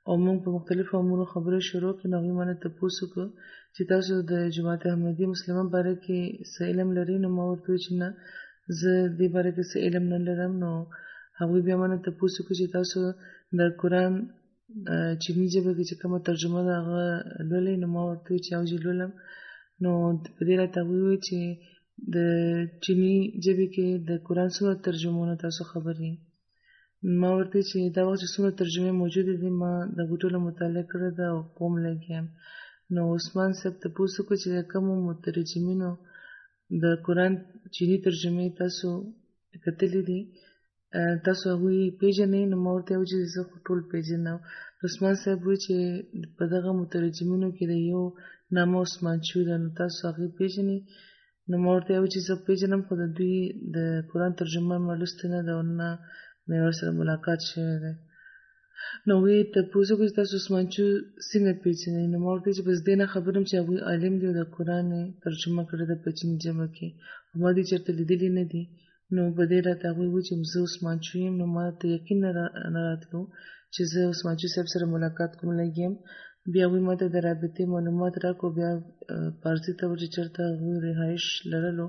او موږ په مختلفو امورو خبرې شروع کړې. نو هغوی مانه تپوس وکړو چې تاسو د جماعت احمدي مسلمان باره کې څه علم لرئ؟ نو ما ورته وویل چې نه، زه دې باره کې څه علم نه لرم. نو هغوی بیا مانه تپوس وکړو چې تاسو د قرآن چینی ژبه کې چې کومه ترجمه ده هغه لولئ؟ نو ما ورته وویل چې او جی لولم. نو په دې راته هغوی وویل چې د چینی ژبې کې د قرآن څومره ترجمونه تاسو خبر یې؟ ما ورته چې دا وخت چې څومره ترجمې موجودې دي ما د هغوی ټوله مطالعه کړې ده او قوم لګیا یم. نو عثمان صاحب تپوس وکړو چې د کومو مترجمینو د قرآن چینی ترجمې تاسو کتلې دي، تاسو هغوی پیژنئ؟ نو ما ورته وویل چې زه خو ټول پیژنم. عثمان صاحب وایي چې په دغه مترجمینو کې د یو نامه عثمان چو ده، نو تاسو هغې پیژنئ؟ نو ما ورته وویل چې زه پیژنم، خو د دوی د قرآن ترجمه مې لوستې نه ده او نه مې ورسره ملاقات شوی دی. نو هغوی تپوس وکړو چې تاسو عثمان چو څنګه پیژنئ؟ نو ما ورته وویل چې بس دې نه خبر یم چې هغوی عالم دي او د قرآن یې ترجمه کړې ده په چیني ژبه کې، خو ما دوی چېرته لیدلي نه دي. نو په دې راته هغوی وویل چې زه عثمان چو یم. نو ما ته یقین نه راتلو چې زه عثمان چو صاحب سره ملاقات کوم لګی یم. بیا هغوی ما ته د رابطې معلومات راکړو، بیا پارسي ته چې چېرته هغوی رهایش لرلو.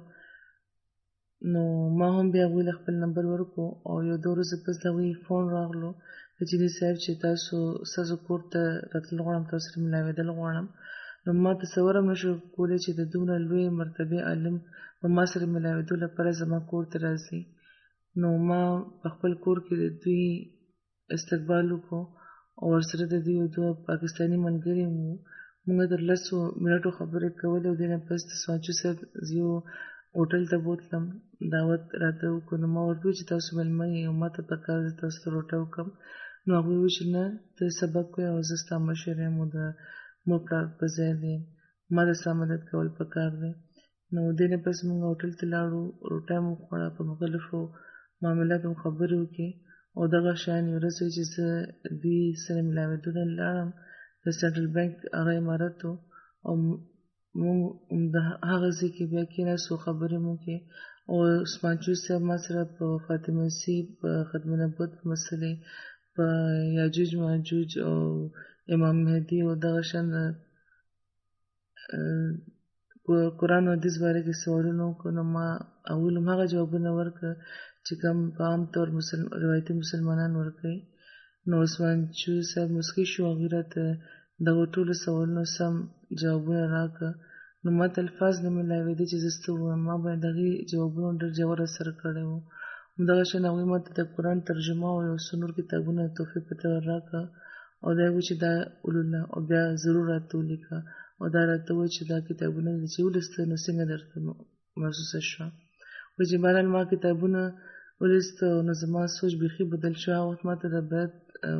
نو ما هم بیا هغوی له خپل نمبر ورکړو او یو دوه ورځې پس د هغوی فون راغلو د چیني صاحب چې ستاسو کور ته راتلل غواړم، تاسو سره ملاوېدل غواړم. نو ما تصور هم نشو کولی چې د دومره لوی مرتبې عالم په ما سره ملاوېدو لپاره زما کور ته راځي. نو ما په خپل کور کې د دوی استقبال وکړو او ورسره د دوی دوه پاکستاني ملګري وو. موږ تر 10 منټو خبرې کولې او دې نه پس د عثمان چو صاحب یو هوټل ته بوتلم، دعوت راته وکړو. نو ما ورته وویل چې تاسو مېلمه یې او ما ته پکار ده تاسو ته روټه وکړم. نو هغوی وویل چې نه، ته سبق وایې او زه ستا مشر یم او د مور پلار په ځای دی، ما د ستا مدد کول پکار دی. نو دې نه پس موږ هوټل ته لاړو، روټه مو وخوړه، په مختلفو معاملاتو مو خبرې وکړې او دغه شان یو ورځ چې زه دوی سره ملاوېدو ته لاړم د سنټرل بانک هغه عمارت و او موږ د هغه ځای کې بیا کېناستو، خبرې مو وکړې او عثمان چو صاحب ما سره په فاطمه مسیح، په ختم نبوت په مسلې، په یاجوج ماجوج او امام مهدي او دغه شان په قرآن او حدیث باره کې سوالونه وکړو. نو ما هغوی له هغه جوابونه ورکړه چې کوم په عام طور روایتي مسلمانان ورکوي. نو عثمان چو صاحب مسکی شو، هغوی راته دغو ټولو سوالونو سم جوابونه راکړه. نو ما ته الفاظ نه میلاوېده چې زه څه ووایم، ما باندې د هغې جوابونو ډېر ژور اثر کړی و. همدغه شان هغوی ما ته د قرآن ترجمه او یو څو نور کتابونه تحفې په طور راکړه او دا یې وویل چې دا ولوله او بیا ضرور راته ولیکه او دا راته وویل چې دا کتابونه چې ولوسته نو څنګه درته محسوسه شوه. وایي چې بهرحال ما کتابونه ولوسته نو زما سوچ بیخي بدل شو. هغه وخت ما ته د بیعت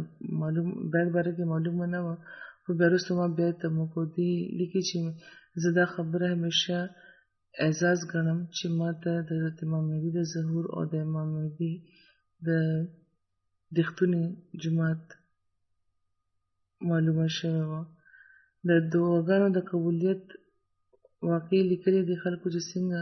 باره کې معلومه نه وه، خو بیا وروسته ما بیعت هم وکړو. دوی لیکي چې زه دا خبره همیشه اعزاز ګڼم چې ما ته د حضرت امام مهدي د ظهور او د امام مهدي د ریښتوني جماعت معلومه شوې وه. د دعاګانو د قبولیت واقعي لیکلي دي خلکو چې څنګه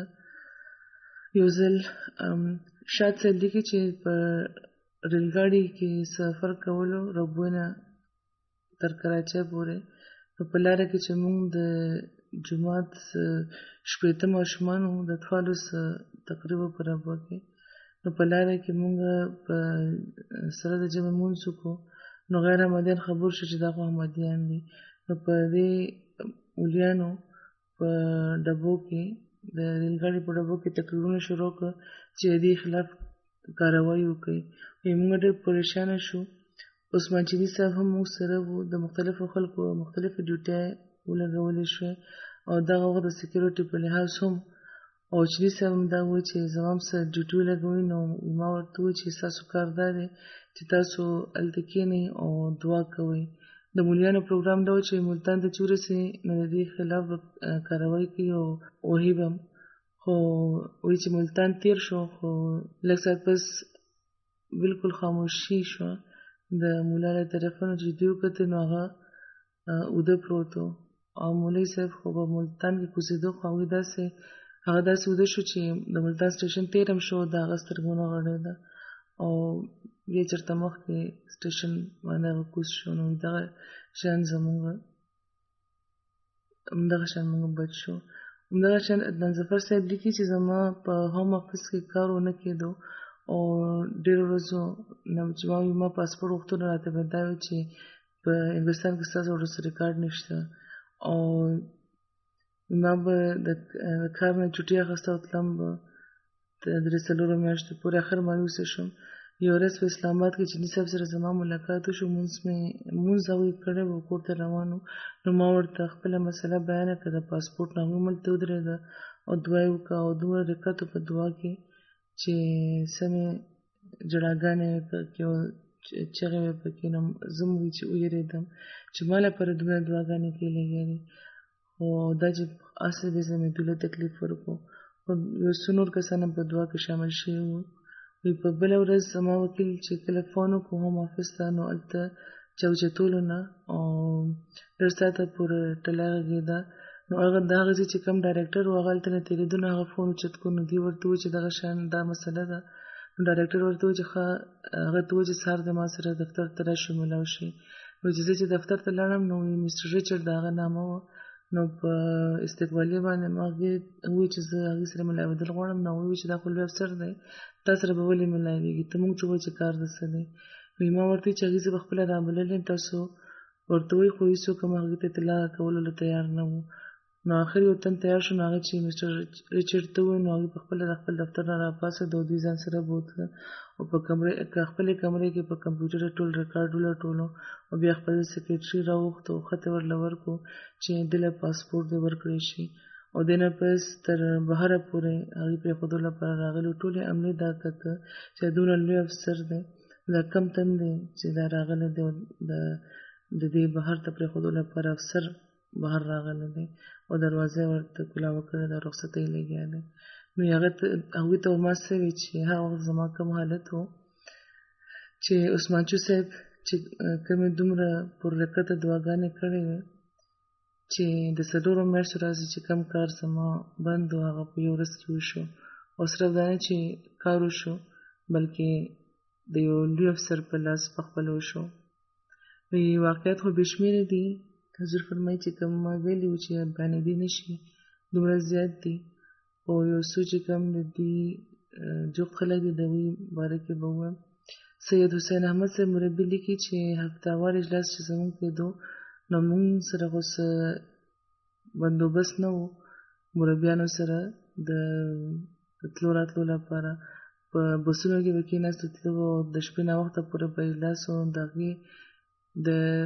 یو ځل شاد صاحب لیکي چې په ریلګاډي کې سفر کولو ربوی تر کراچۍ پورې، نو په لاره کې چې موږ د جومات 80 ماشومان وو د اطفالو تقریبا په ربوه کې، نو په لاره کې موږ په سره د جمع مونځ وکړو. نو غیر احمدیان خبر شو چې دا خو احمدیان دي. نو په دې مولیانو په ډبو کې د ریلګاډي په ډبو کې تقریرونه شروع کړه چې د دې خلاف کاروایي وکړي. موږ ډېر پریشانه شو. عثمان چیني صاحب هم موږ سره وو. د مختلفو خلکو مختلفې ډیوټۍ ولګولې شوې او دغه وخت د سکیورټي په لحاظ هم او چیني صاحب هم دا وایي چې زما هم سره ډیوټي ولګوئ. نو ما ورته وویل چې ستاسو کار دا دی چې تاسو هلته کښېنئ او دعا کوئ. د مولیانو پروګرام دا و چې ملتان ته چې ورسئ نو د دې خلاف به کاروایي کوي او وهي به هم، خو وایي چې ملتان تېر شو خو لږ ساعت پس بالکل خاموشي شوه د مولا له طرفه. نو چې دوی وکتل نو هغه اوده پروت و او مولوي صاحب خو په ملتان کې کوزېده، خو هغه داسې اوده شو چې د ملتان سټیشن تېر هم شو، د هغه سترګونه غړېده او بیا چېرته مخکې سټیشن باندې هغه کوز شو، نو دغه شیان همدغه شیان موږ بچ شو. همدغه شیان عدنان ظفر صاحب لیکي چې زما په هوم افس کې کار ونه کېدو او ډېرو ورځو نه چې ما پاسپورټ غوښتنه راته به دا وي چې په انګلستان کې ستاسو وروسته ریکارډ نشته او ما به د کار نه چټي اخیسته او تلم به 3-4 میاشتې پورې. اخر مایوسه شوم. یو ورځ په اسلام آباد کې چیني صاحب سره زما ملاقات وشو. مونځ هغوی کړی و، کور ته روان وو. نو ما ورته خپله مسله بیانه کړه د پاسپورټ نه. هغوی ملته ودرېده او دعا یې وکړه او دومره دقت په دعا کې چې سمې جړاګانې وې پکې او چغې وې پکې. نو زه مو چې ویرېدم چې ما لپاره دومره دعاګانې کې لګېدې او دا چې اصل به زمېدو له تکلیف ورکړو. یو څو نور کسان په دعا کې شامل شوي وو. په بله ورځ زما وکیل چې کله فون وکړو هوم افس ته، نو هلته چوچتولو نه او 1.5 ساعته پورې ټلی غږېده. نو هغه د هغه ځای چې کوم ډایرکټر و هغه هلته نه تېرېدو، نو هغه فون اوچت کړو. نو دوی ورته وویل چې دغه شیان دا مسله ده. نو ډایرکټر ورته وویل چې ښه، هغه ته وویل چې سهار د ما سره دفتر ته راشي ملاو شي. نو چې زه چې دفتر ته لاړم نو مسټر ریچارډ د هغه نامه وه. نو په استقبالیه باندې ما وویل چې زه هغې سره ملاوېدل غواړم. نو هغوی وویل چې دا خو لوی افسر دی، تا سره به ولې ملاوېږي، ته موږ ته ووایه چې کار د څه دی. ما ورته وویل چې هغې زه پخپله رابللی یم، تاسو ورته ووایئ، خو هېڅوک هم هغې ته اطلاع کولو له تیار نه وو. نو آخر یو تن تیار شو. نو هغه چې مسټر ریچارډ ته وویل، نو هغې پخپله د خپل دفتر نه راپاڅېد او دوی ځان سره بوتله او په خپلې کمرې کې په کمپیوټر ټول ریکارډ ولټولو او بیا خپل سکرټري راوغوښت او خط یې ورله ورکړو چې دې له پاسپورټ دې ورکړی شي. او دې نه پس تر بهره پورې هغې پرېښودو لپاره راغلي. ټولې عملې دا کته چې دومره لوی افسر دی، دا کم تن دی چې دا راغلی دی د دې بهر ته پرېښودو لپاره افسر بهر راغلی دی او دروازه ورته کولاوه کړې ده، رخصتۍ لګیا دی. نو هغوی ته ما څه وی چې هغه وخت زما کوم حالت و چې عثمانچو صاحب چې کومې دومره پرلکته دعاګانې کړې وې چې د 4 میاشتو راځي چې کم کار زما بند و، هغه په یو ورځ کې وشو. او صرف دا نه چې کار وشو بلکې د یو لوی افسر په لاس پخپله وشو. واقعیت خو بې شمېره دي. حضور فرمایي چې کوم ما ویلي وو چې بیانېدی نه شي دومره زیات دي. او یو څو چې کوم د دې جوخت خلک دي د هغوی باره کې به ووایم. سید حسین احمد صاحب مربي لیکي چې هفتهوار اجلاس چې زموږ کېدو نو موږ سره خو څه بندوبست نه و مربیانو سره د تلو راتلو لپاره. په بسونو کې به کېناستو تلو او د شپې ناوخته پورې به اجلاس و. د هغې د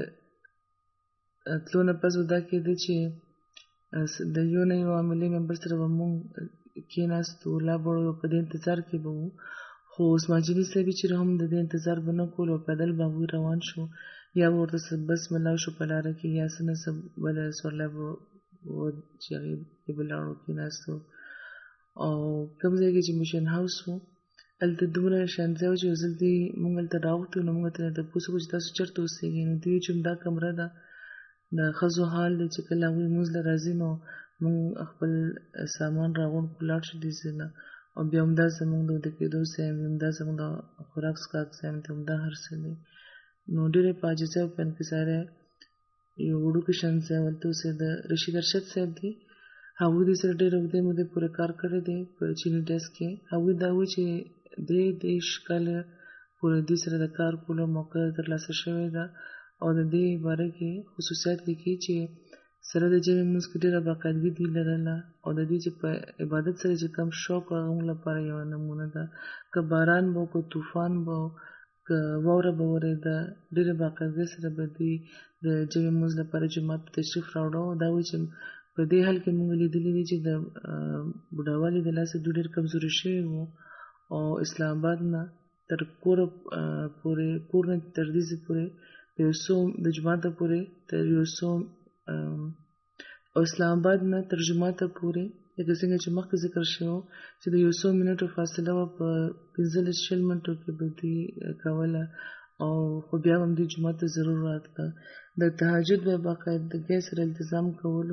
تلو نه پس به دا کېده چې د یو نه یو عاملې ممبر سره به مونږ کېناستو، لا به په دې انتظار کې به وو. خو عثمان جاني صاحب چې هم د دې انتظار به نه کولو، پیدل به هغوی روان شو، یا به ورته څه بس ملاو شو په لاره کې، یا څه نه څه بله سورلی به چې هغې کې به لاړو کېناستو. او کوم ځای کې چې میشن هاوس و هلته دومره شان ځای و چې یو ځل دوی مونږ هلته راوغوښتو. نو مونږ ته تپوس وکړو چې تاسو چېرته اوسېږئ. نو دوی چې همدا کمره ده د ښځو حال دی چې کله هغوی لمونځ له راځي نو مونږ خپل سامان راغونډ کړو لاړ شو دې ځای نه. او بیا همدا زمونږ د ویده کېدو ځای دی، همدا زمونږ د خوراک څښاک ځای دی، همدا هر څه دی. نو ډېرې په عاجزۍ او په انکسارۍ یو وړوکی شان ځای هلته اوسېده. رشید ارشد صاحب دي، هغوی دوی سره ډېرې اوږدې مودې پورې کار کړی دی په چیني ډیسک کې. هغوی دا وایي چې 3 کاله پورې دوی سره د کار کولو موقع ترلاسه شوې ده. او د دې باره کې خصوصیات لیکي چې سره د جمعې لمونځ کې ډېره باقاعدګي دوی لرله. او د دوی چې په عبادت سره چې کوم شوق هغه موږ لپاره یوه نمونه ده. که باران به و، که طوفان به و، که واوره به ورېده، ډېرې باقاعدګۍ سره به دوی د جمعې لمونځ لپاره جومات ته تشریف راوړه. او دا وایي چې په دې حال کې موږ لیدلي دي چې د بوډاوالي د لاسه دوی ډېر کمزوري شوي وو. او اسلام آباد نه تر کوره پورې، کور نه تر دې ځای پورې یو څو د جوماته پورې تر یو څو او اسلام آباد نه تر جوماته پورې لکه څنګه چې مخکې ذکر شوی چې د یو څو منټو فاصله وه، په 15-20 منټو کې به دوی کوله. او خو بیا هم دوی جومات ته ضرور راتله. د تهجد به باقاعدګۍ سره التزام کولو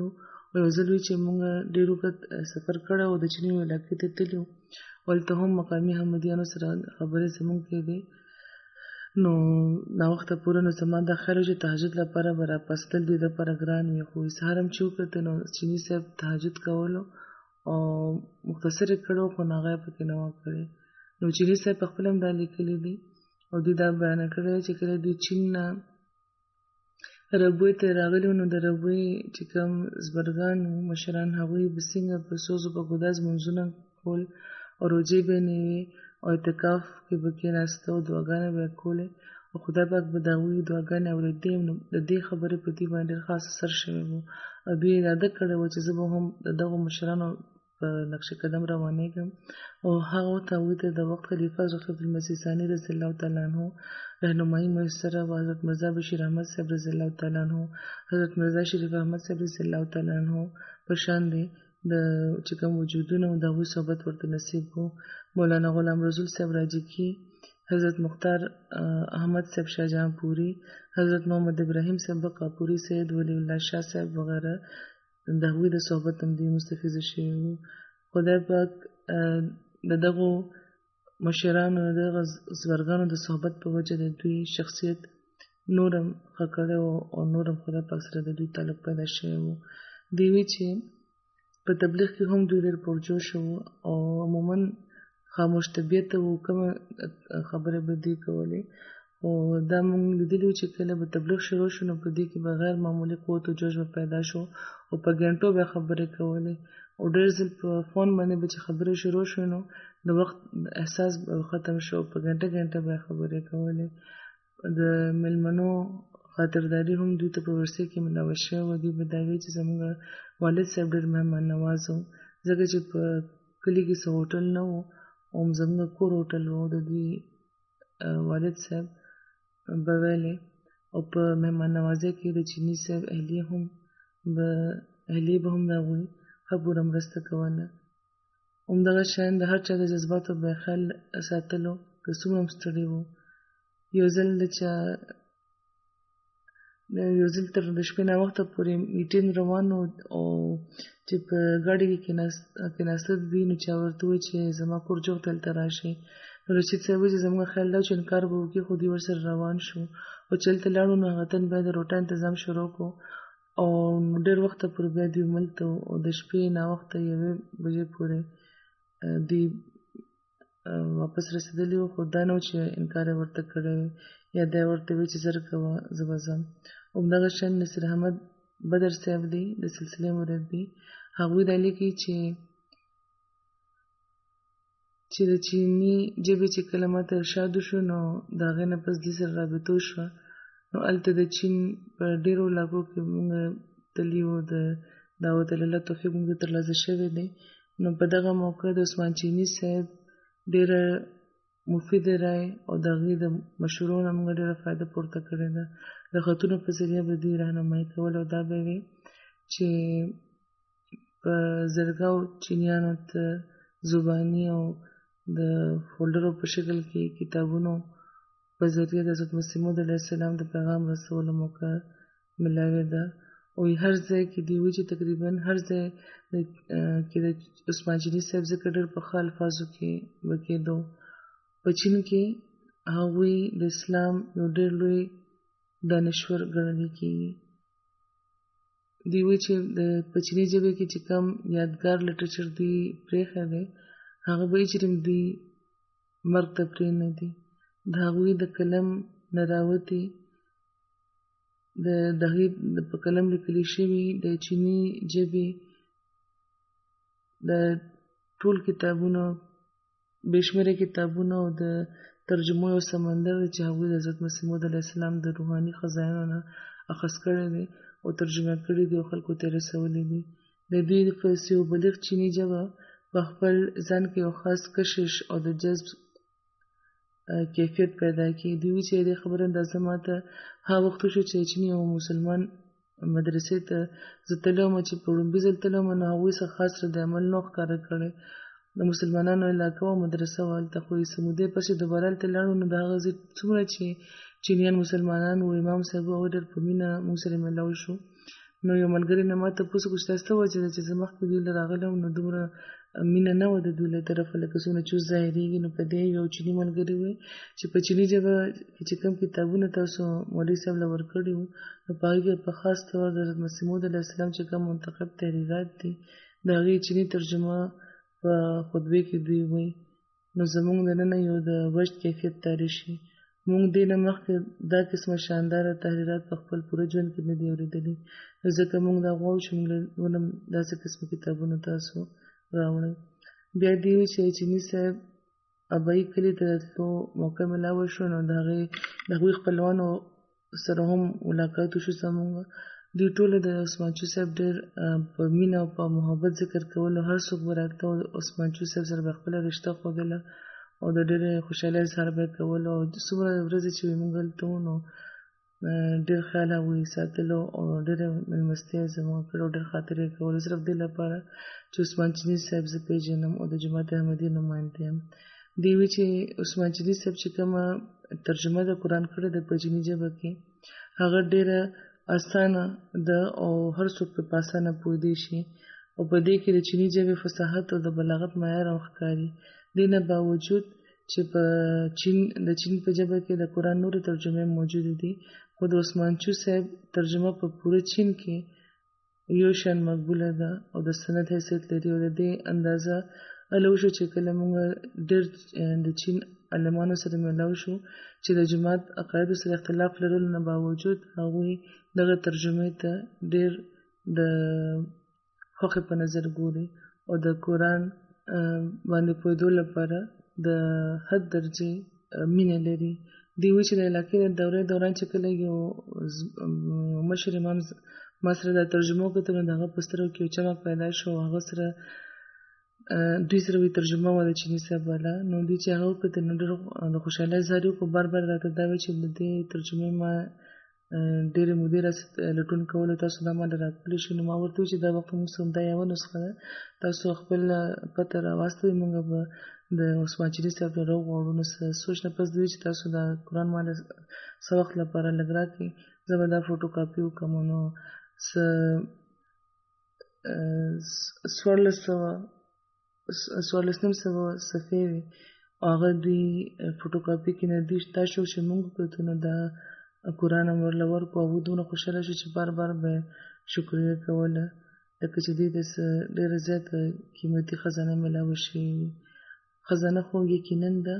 یو ځل وی چې موږ ډېر وخت سفر کړی او د چیني علاقې ته تللو، هلته هم مقامي احمدیانو سره خبرې زموږ کېدې. نو ناوخته پورې نو زما دا خیال و چې تهجد لپاره به راپاڅېدل دوی دپاره ګران وي، خو سهار هم چې وکتل نو چیني صاحب تهجد کولو او مختصر یې کړی و، خو نو هغه یې پکې نه وه کړې. نو چیني صاحب پخپله هم دا لیکلي دي او دوی دا بیانه کړی دی چې کله دوی چین نه ربوی ته راغلي وو، نو د ربوی چې کوم زبرګان وو مشران، هغوی به څنګه په سوز او په ګداز لمونځونه کول او روژې به یې نیوې او اعتکاف کې به کېناسته او دعاګانې به یې کولې او خدای پاک به د هغوی دعاګانې اورېدې. نو د دې خبرې په دوی باندې ډېر خاص اثر شوی و او دوی یې اراده کړې وه چې زه به هم د دغو مشرانو په نقش قدم روانېږم. او هغه وخت هغوی ته د وخت خلیفه حضرت عبدالمسیح ثاني رضی الله تعالی عنه رهنمایي میسره و. حضرت مرزا بشیر احمد صاحب رضی الله تعالی عنه، حضرت مرزا شریف احمد صاحب رضی الله تعالی عنه په شان دی د چې کوم وجودونه د هغوی صحبت ورته نصیب و. مولانا غلام رسول صاحب راجکي، حضرت مختار احمد صاحب شاهجهان پوری، حضرت محمد ابراهیم صاحب بقاپوری، سید ولی الله شاه صاحب وغیره د هغوی د صحبت هم دوی مستفیضه شوي وو. خدای پاک د دغو مشرانو د دغه زبرګانو د صحبت په وجه د دوی شخصیت نور هم ښه کړی او نور هم خدای پاک سره د دوی تعلق پیدا شوی و. دوی وی چې په تبلیغ کې هم دوی ډېر پرجوش وو او عموما خاموش طبیعت وو، کومه خبرې به دوی کولې. او دا موږ لیدلي وو چې کله به تبلیغ شروع شو نو په دې کې به غیر معمولي قوت او جوش به پیدا شو او په ګنټو به خبرې کولې او ډېر ځل په فون باندې به چې خبرې شروع شو نو د وخت احساس به ختم شو، په ګنټه ګنټه به خبرې کولې. د مېلمنو خاطرداري هم دوی ته په ورسې کې ملاوه شوې وه. دوی به دا وایي چې زموږ والد صاحب ډېر مهمان نواز و، ځکه چې په کلي کې څه هوټل نه و او زموږ کور هوټل و. د دوی والد صاحب به ویلې او په مهمان نوازۍ کې د چیني صاحب اهلیه به هم د هغوی ښه پوره مرسته کوله. همدغه شیان د هر چا د جذباتو به خیال ساتلو که څومره هم ستړي وو. یو ځل تر د شپې ناوخته پورې میټینګ روان و او چې په ګاډي کې کېناسته دوی نو چا ورته وویل چې زما کور جوغ دلته راشئ. نو رشید صاحب وایي چې زموږ خیال دا و چې انکار به وکړي، خو دوی ورسره روان شو او چې هلته لاړو نو هغه تن بیا د روټا انتظام شروع کړو او ډېر وخته پورې بیا دوی ملته او د شپې ناوخته 1 بجې پورې دوی واپس رسېدلي وو. خو دا نه و چې انکار یې ورته کړی یا دا یې ورته ویل چې زر کوه زه به ځم. همدغه شان نصیر احمد بدر صاحب دی د سلسلې مربي، هغوی دا لیکي چې د چیني ژبې چې کله ماته ارشاد وشو نو د هغې نه پس دوی سره رابطه وشوه. نو هلته د چین په ډېرو علاقو کې موږ تللي وو، د دعوت الله توفیق موږ ته ترلاسه شوی دی. نو په دغه موقع د عثمان چیني صاحب ډېره مفیده رای او د هغې د مشورو نه موږ ډېره فایده پورته کړې ده. د خطونو په ذریعه به دوی راهنمایي کول او دا به وي چې په زرګاو چینیانو ته زباني او د فولډرو په شکل کې کتابونو په ذریعه د حضرت مسیح موعود علیه السلام د پیغام رسولو موقع ملاوې ده. او هر ځای کې دوی وایي چې تقریبا هر ځای کې د عثمان چیني صاحب ذکر ډېر په ښه الفاظو کې به کېدو. په چین کې هغوی د اسلام یو ډېر لوی دانشور ګڼل کېږي. دوی وایي چې په چیني ژبه کې چې کوم یادګار لټرچر دوی پرېښی دی هغه به هېڅ دوی مرګ ته پرېنږدي. د هغوی د قلم نه راوتي د هغې په قلم لیکلي شوي د چیني ژبې د ټول کتابونو بې شمېره کتابونه او د ترجمو یو سمندر دی چې هغوی د حضرت مسیح موعود علیه السلام د روحاني خزانو نه اخذ کړی دی او ترجمه کړي دي او خلکو ته یې رسولي دي. د دوی په یو بلیغ چیني ژبه په خپل ځان کې یو خاص کشش او د جذب کیفیت پیدا کړي. دوی وایي چې دې خبره اندازه ماته هغه وخت وشو چې چیني یو مسلمان مدرسې ته زه تللی وم چې په لومړي ځل تللی وم نو هغوی څه خاص رد عمل نه و ښکاره کړی. د مسلمانانو علاقه وه مدرسه وه هلته، خو څه مودې پس چې دوباره هلته لاړو نو د هغه ځای څومره چې چینیان مسلمانان و امام صاحب هغوی ډېر په مینه موږ سره میلاو شو. نو یو ملګری نه ما تپوس وکړ چې تاسو څه وجه ده چې زه مخکې دوی له راغلی وم نو دومره مینه نه وه د دوی له طرفه لکه څومره چې اوس ظاهرېږي. نو په دې یو چیني ملګري وی چې په چیني ژبه کې چې کوم کتابونه تاسو مولوي صاحب له ورکړي وو نو په هغې کې په خاص طور د حضرت مسیح موعود علیه السلام چې کوم منتخب تحریرات دي د هغې چیني ترجمه په خطبې کې دوی وی. نو زموږ دننه یو د وجد کیفیت طاری شي. موږ دې نه مخکې دا قسمه شانداره تحریرات په خپل پوره ژوند کې نه دي اورېدلي، ځکه موږ دا غواړو چې موږ له داسې قسمه کتابونه تاسو راوړئ. بیا دې وي چې چیني صاحب ابایي کلي ته د تلو موقع میلاوه شوه نو د هغوی خپلوانو سره هم ملاقات وشو زموږ. دوی ټوله د عثمانچو صاحب ډېر په مینه او په محبت ذکر کولو، هر څوک به راتله او عثمانچو صاحب سره به خپله رشته ښودله او د ډېرې خوشحالۍ اظهار به یې کولو. او څومره ورځې چې موږ هلته وو نو ډېر خیال هغوی ساتلو او ډېره مېلمستیا یې زموږ کړې او ډېر خاطرې یې کولو صرف دې لپاره چې عثمان چیني صاحب زه پېژنم او د جماعت احمدي نماینده یم. دوی وی چې عثمان چیني صاحب چې کومه ترجمه د قرآن کړې ده په چیني ژبه کې هغه ډېره اسانه ده او هر څوک په اسانه پوهېدی شي او په دې کې د چیني ژبې فصاحت او د بلاغت معیار هم ښکاري. دې نه باوجود چې د چین په ژبه کې د قرآن نورې ترجمې موجودې دي خو د عثمانچو صاحب ترجمه په پوره چین کې یو شان مقبوله ده او د سند حیثیت لري. او د دې اندازه هله وشو چې کله موږ ډېر د چین عالمانو سره میلاو شو چې د جماعت عقایدو سره اختلاف لرلو نه باوجود هغوی دغه ترجمې ته ډېر د خوښې په نظر ګوري او د قرآن باندې پوهېدو لپاره د حد درجې مینه لري. دوی وایي چې د علاقې د دورې دوران چې کله یو مشر امام ما سره دا ترجمه وکتل نو د هغه په سترګو کې یو چمک پیدا شو او هغه سره دوی سره وی ترجمه وه د چیني صاحب والا. نو دوی چې هغه وکتل نو ډېر د خوشحالۍ اظهار یې وکړو. بار بار راته دا وایي چې د دې ترجمې ما ډېرې مودې راسه لټون کولو تاسو دا ماته راکولی شئ. نو ما ورته وویل چې دا وخت موږ سره دا یوه نسخه ده تاسو خپل پته راواستوئ موږ به د عثمان چیني صاحب نه راوغواړو. نو سوچ نه پس دوی چې تاسو دا قرآن ماته څه وخت لپاره لږ راکړئ زه به دا فوټو کاپي وکړم. نو څوارلس نیم سوه صفحې وې او هغه دوی فوټو کاپي کې نه دوی دا شو چې موږ وکتو نو دا قرآن هم ورله ورکړو. هغوی دومره خوشحاله شو چې بار بار به یې شکریه کوله لکه چې دوی ته ډېره زیاته قیمتي خزانه میلاوه شوې وي. خزانه خو یقینا ده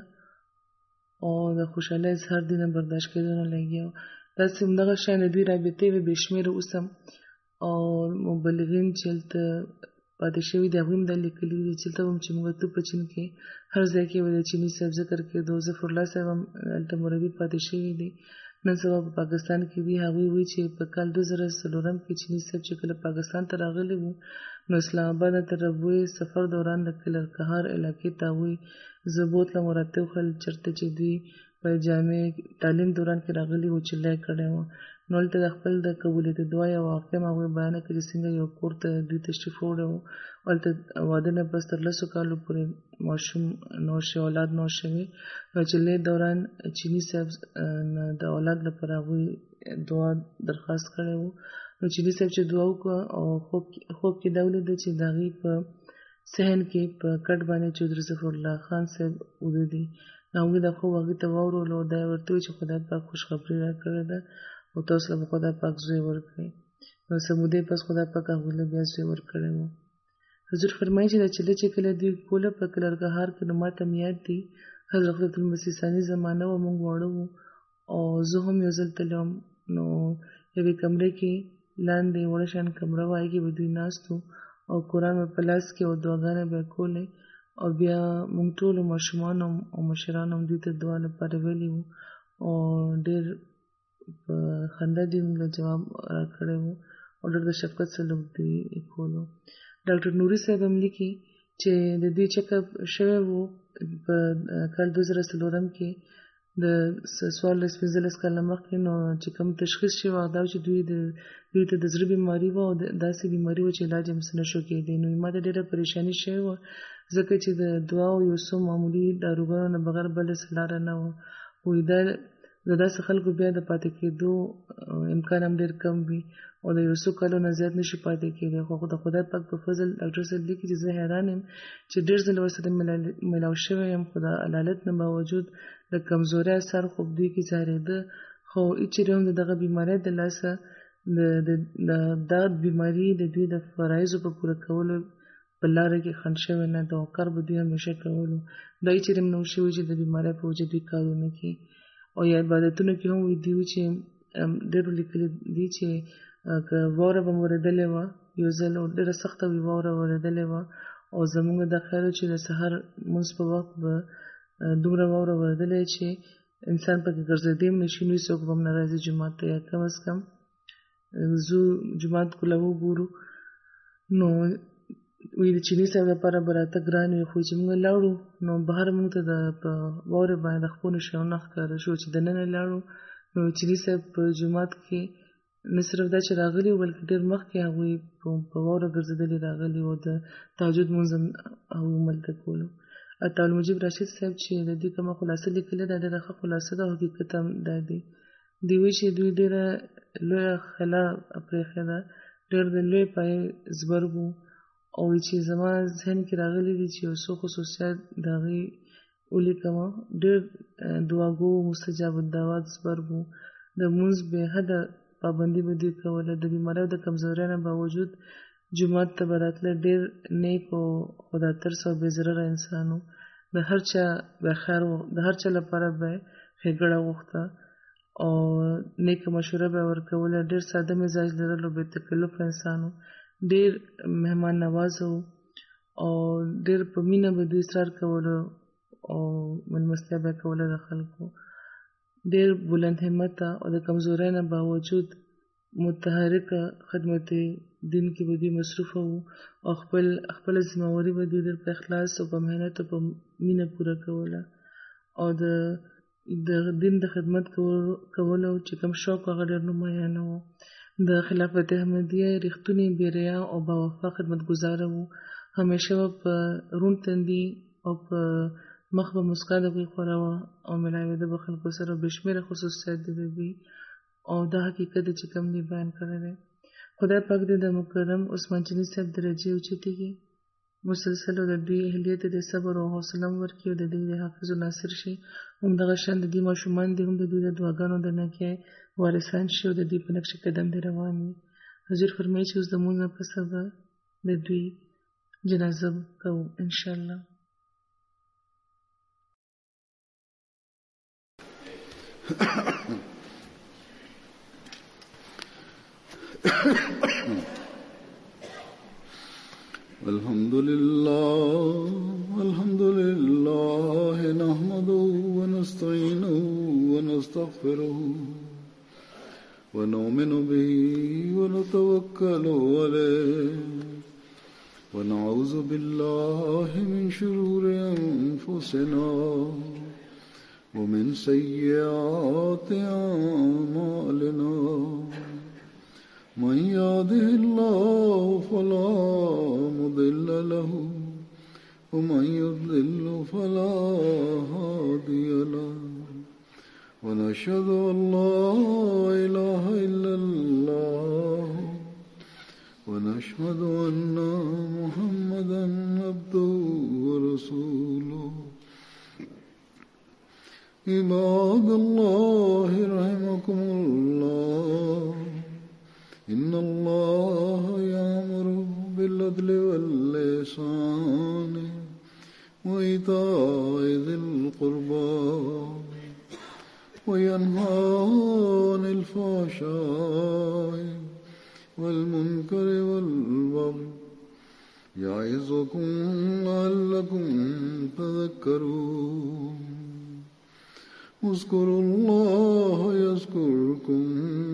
او د خوشحالۍ اظهار دوی نه برداشت کېدو نه لګیا و. داسې همدغه شیان د دوی رابطې وې بې شمېره اوس هم او مبلغین چې هلته پاتې شوي دي هغوی هم دا لیکلي دي چې هلته به هم چې موږ ته په چین کې هر ځای کې به د چیني صاحب ذکر کېدو. ظفرالله صاحب هم هلته مربي پاتې شوي دي نن سبا په پاکستان کې دي. هغوی وایي چې په کال 2004 کې چیني صاحب چې کله پاکستان ته راغلي وو نو اسلام آباد ته ربوی سفر دوران د کلرکهار علاقې ته هغوی زه بوتلم او راته وښیل چېرته چې دوی په جامع تعلیم دوران کې راغلي وو چې لای کړی وو. نو هلته د خپل د قبولیت دعا یو واقعه هم هغوی بیانه کړې چې څنګه یو کور ته دوی تشریف وړی وو هلته واده نه پس تر 10 کالو پورې ماشوم نور شوی اولاد نور شوی نو چې لای دوران چیني صاحب د اولاد لپاره هغوی دعا درخواست کړی وو. نو چیني صاحب چې دعا وکړه او خوب کې دا ولیده چې د هغوی په صحن کې په کټ باندې چودھری ظفرالله خان صاحب اوده دي. هغوی دا خوب هغوی ته واورولو او دا یې ورته وویل چې خدای پاک خوشخبري راکړې ده او تاسو له به خدای پاک زوی ورکړي. نو څه مودې پس خدای پاک هغوی له بیا زوی ورکړی وو. حضور فرمایي چې دا چله چې کله دوی کوله په کلرکهار کې نو ماته م یاد دي حضرت المسیح ثاني زمانه وه موږ واړه وو او زه هم یو ځل تللی وم. نو یوې کمرې کې لاندې وړه شان کمره وه هغې کې به دوی ناست وو او قرآن به په لاس کې او دعاګانې به یې کولې او بیا موږ ټولو ماشومانو او مشرانو هم دوی ته دعا لپاره ویلي وو او ډېر په خندا دوی موږ له جواب راکړی وو او ډېر د شفقت سلوک دوی کولو. ډاکټر نوري صاحب هم لیکي چې د دوی چکاپ شوی وو په کال 2004 کې د 14-15 کاله مخکې نو چې کوم تشخیص شوی هغه دا و چې دوی ته د زړه بیماري وه او داسې بیماري وه چې علاج یې نه شو کېدی. نو ما ته ډېره پریشاني شوې وه ځکه چې د دعا او یو څو معمولي داروګانو نه بغیر بله څه لاره نه وه. وایي دا د داسې خلکو بیا د پاتې کېدو امکان هم ډېر کم وي او د یو څو کالو نه زیات نشي پاتې کېدی. خو د خدای پاک په فضل ډاکټر صاحب لیکي چې زه حیران یم چې ډېر ځله ورسره ملاو شوی یم، خو د علالت نه باوجود د کمزورۍ اثر خوب دوی کې ظاهرېده، خو هېچېرې هم د دغه بیمارۍ د لاسه دا بیماري د دوی د فرایضو په پوره کولو په لاره کې خنډ شوی نه ده او کار به دوی همیشه کولو. دا هېچېرې هم نه و شوي چې د بیمارۍ په وجه دوی کار ونه کړي. او یا عبادتونو کې هم دي چې ډېرو لیکلي دي چې که واوره به م اورېدلې وه یو ځل او ډېره سخته وي واوره اورېدلې وه او زموږ دا خیال و چې د سهار لمونځ په وخت به دومره واوره اورېدلې چې انسان پکې ګرځېدی هم نه شي، نو هېڅوک به هم نه راځي جومات ته، یا کم از کم زو جومات کله وګورو نو وی د چیني صاحب لپاره به راته ګران وي. خو چې موږ لاړو نو بهر موږ ته په واورې باندې د خپلو شیانو ښکاره شو چې دننه لاړو نو چیني صاحب په جومات کې نه صرف دا چې راغلي وو بلکې ډېر مخکې هغوی په واوره ګرځېدلي راغلي وو، د تهجد لمونځ هم هغوی هملته کولو. عطاالمجید راشد صاحب چې د دوی کومه خلاصه لیکلې ده ډېره ښه خلاصه ده او حقیقت هم دا دی. دوی وایي چې دوی ډېره لویه خلا پرېښې ده، ډېر د لوی پایې زبرګ وو او چې زما ذهن کې راغلي دي چې یو څو خصوصیات د هغې ولیکمه. ډېر دعاګو مستجاب الدعوات زبرګ وو، د لمونځ بې حده پابندي به دوی کوله، د بیماریو د کمزورۍ نه باوجود جومات ته به راتله. ډېر نیک او خدا ترس او بې ضرره انسان و، د هر چا به خیر د هر چا لپاره به ښېګړه غوښته او نیکه مشوره به یې ورکوله. ډېر ساده مزاج لرلو، بې تکلفه انسان و، ډېر مهمان نوازه و او ډېر په مینه به دوی اصرار کولو او مېلمستیا به یې کوله د خلکو. ډېر بلند همته او د کمزورۍ نه باوجود متحرکه خدمت دین کې به دوی مصروفه وو او خپله ذمهواري به دوی ډېر په اخلاص او په محنت او په مینه پوره کوله او د دین د خدمت کولو چې کوم شوق هغه ډېر نمایانه و. د خلافت احمدیه رښتونی بېریا او باوفا خدمتګزاره وو، همیشه به په روڼ تندي او په مخ به مسکا د هغوی خوره وه او ملاوېده به خلکو سره. بې شمېره خصوصیات د دوی او دا حقیقت دی چې کوم دی بیان کړی دی. خدای پاک دې د مکرم عثمان چیني صاحب درجې اوچتې کړي، مسلسل او د دوی اهلیت د صبر او حوصله ورکړي او د دوی د حافظ و ناصر شي. همدغه شان د دوی ماشومان دي هم د دوی د دعاګانو د نکای وارثان شي او د دوی په نقش قدم دې روان وي. حضور فرمایي چې اوس د لمونځ نه پسه به د دوی جنازه کوو انشاءالله. الحمد لله نحمده ونستعينه ونستغفره ونؤمن به ونتوكل عليه ونعوذ بالله من شرور أنفسنا ومن سيئات أعمالنا. من يهده الله فلا مضل له ومن يضلل فلا هادي له ونشهد أن لا إله إلا الله ونشهد أن محمدا عبده ورسوله. عباد الله رحمكم الله، إن الله يأمر بالعدل والإحسان وإيتاء ذي القربى وينهى عن الفحشاء والمنكر والبغي يعظكم لعلكم تذكرون. اذكروا الله يذكركم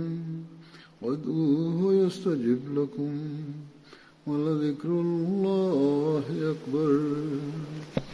وادعوه يستجب لكم ولذكر الله أكبر.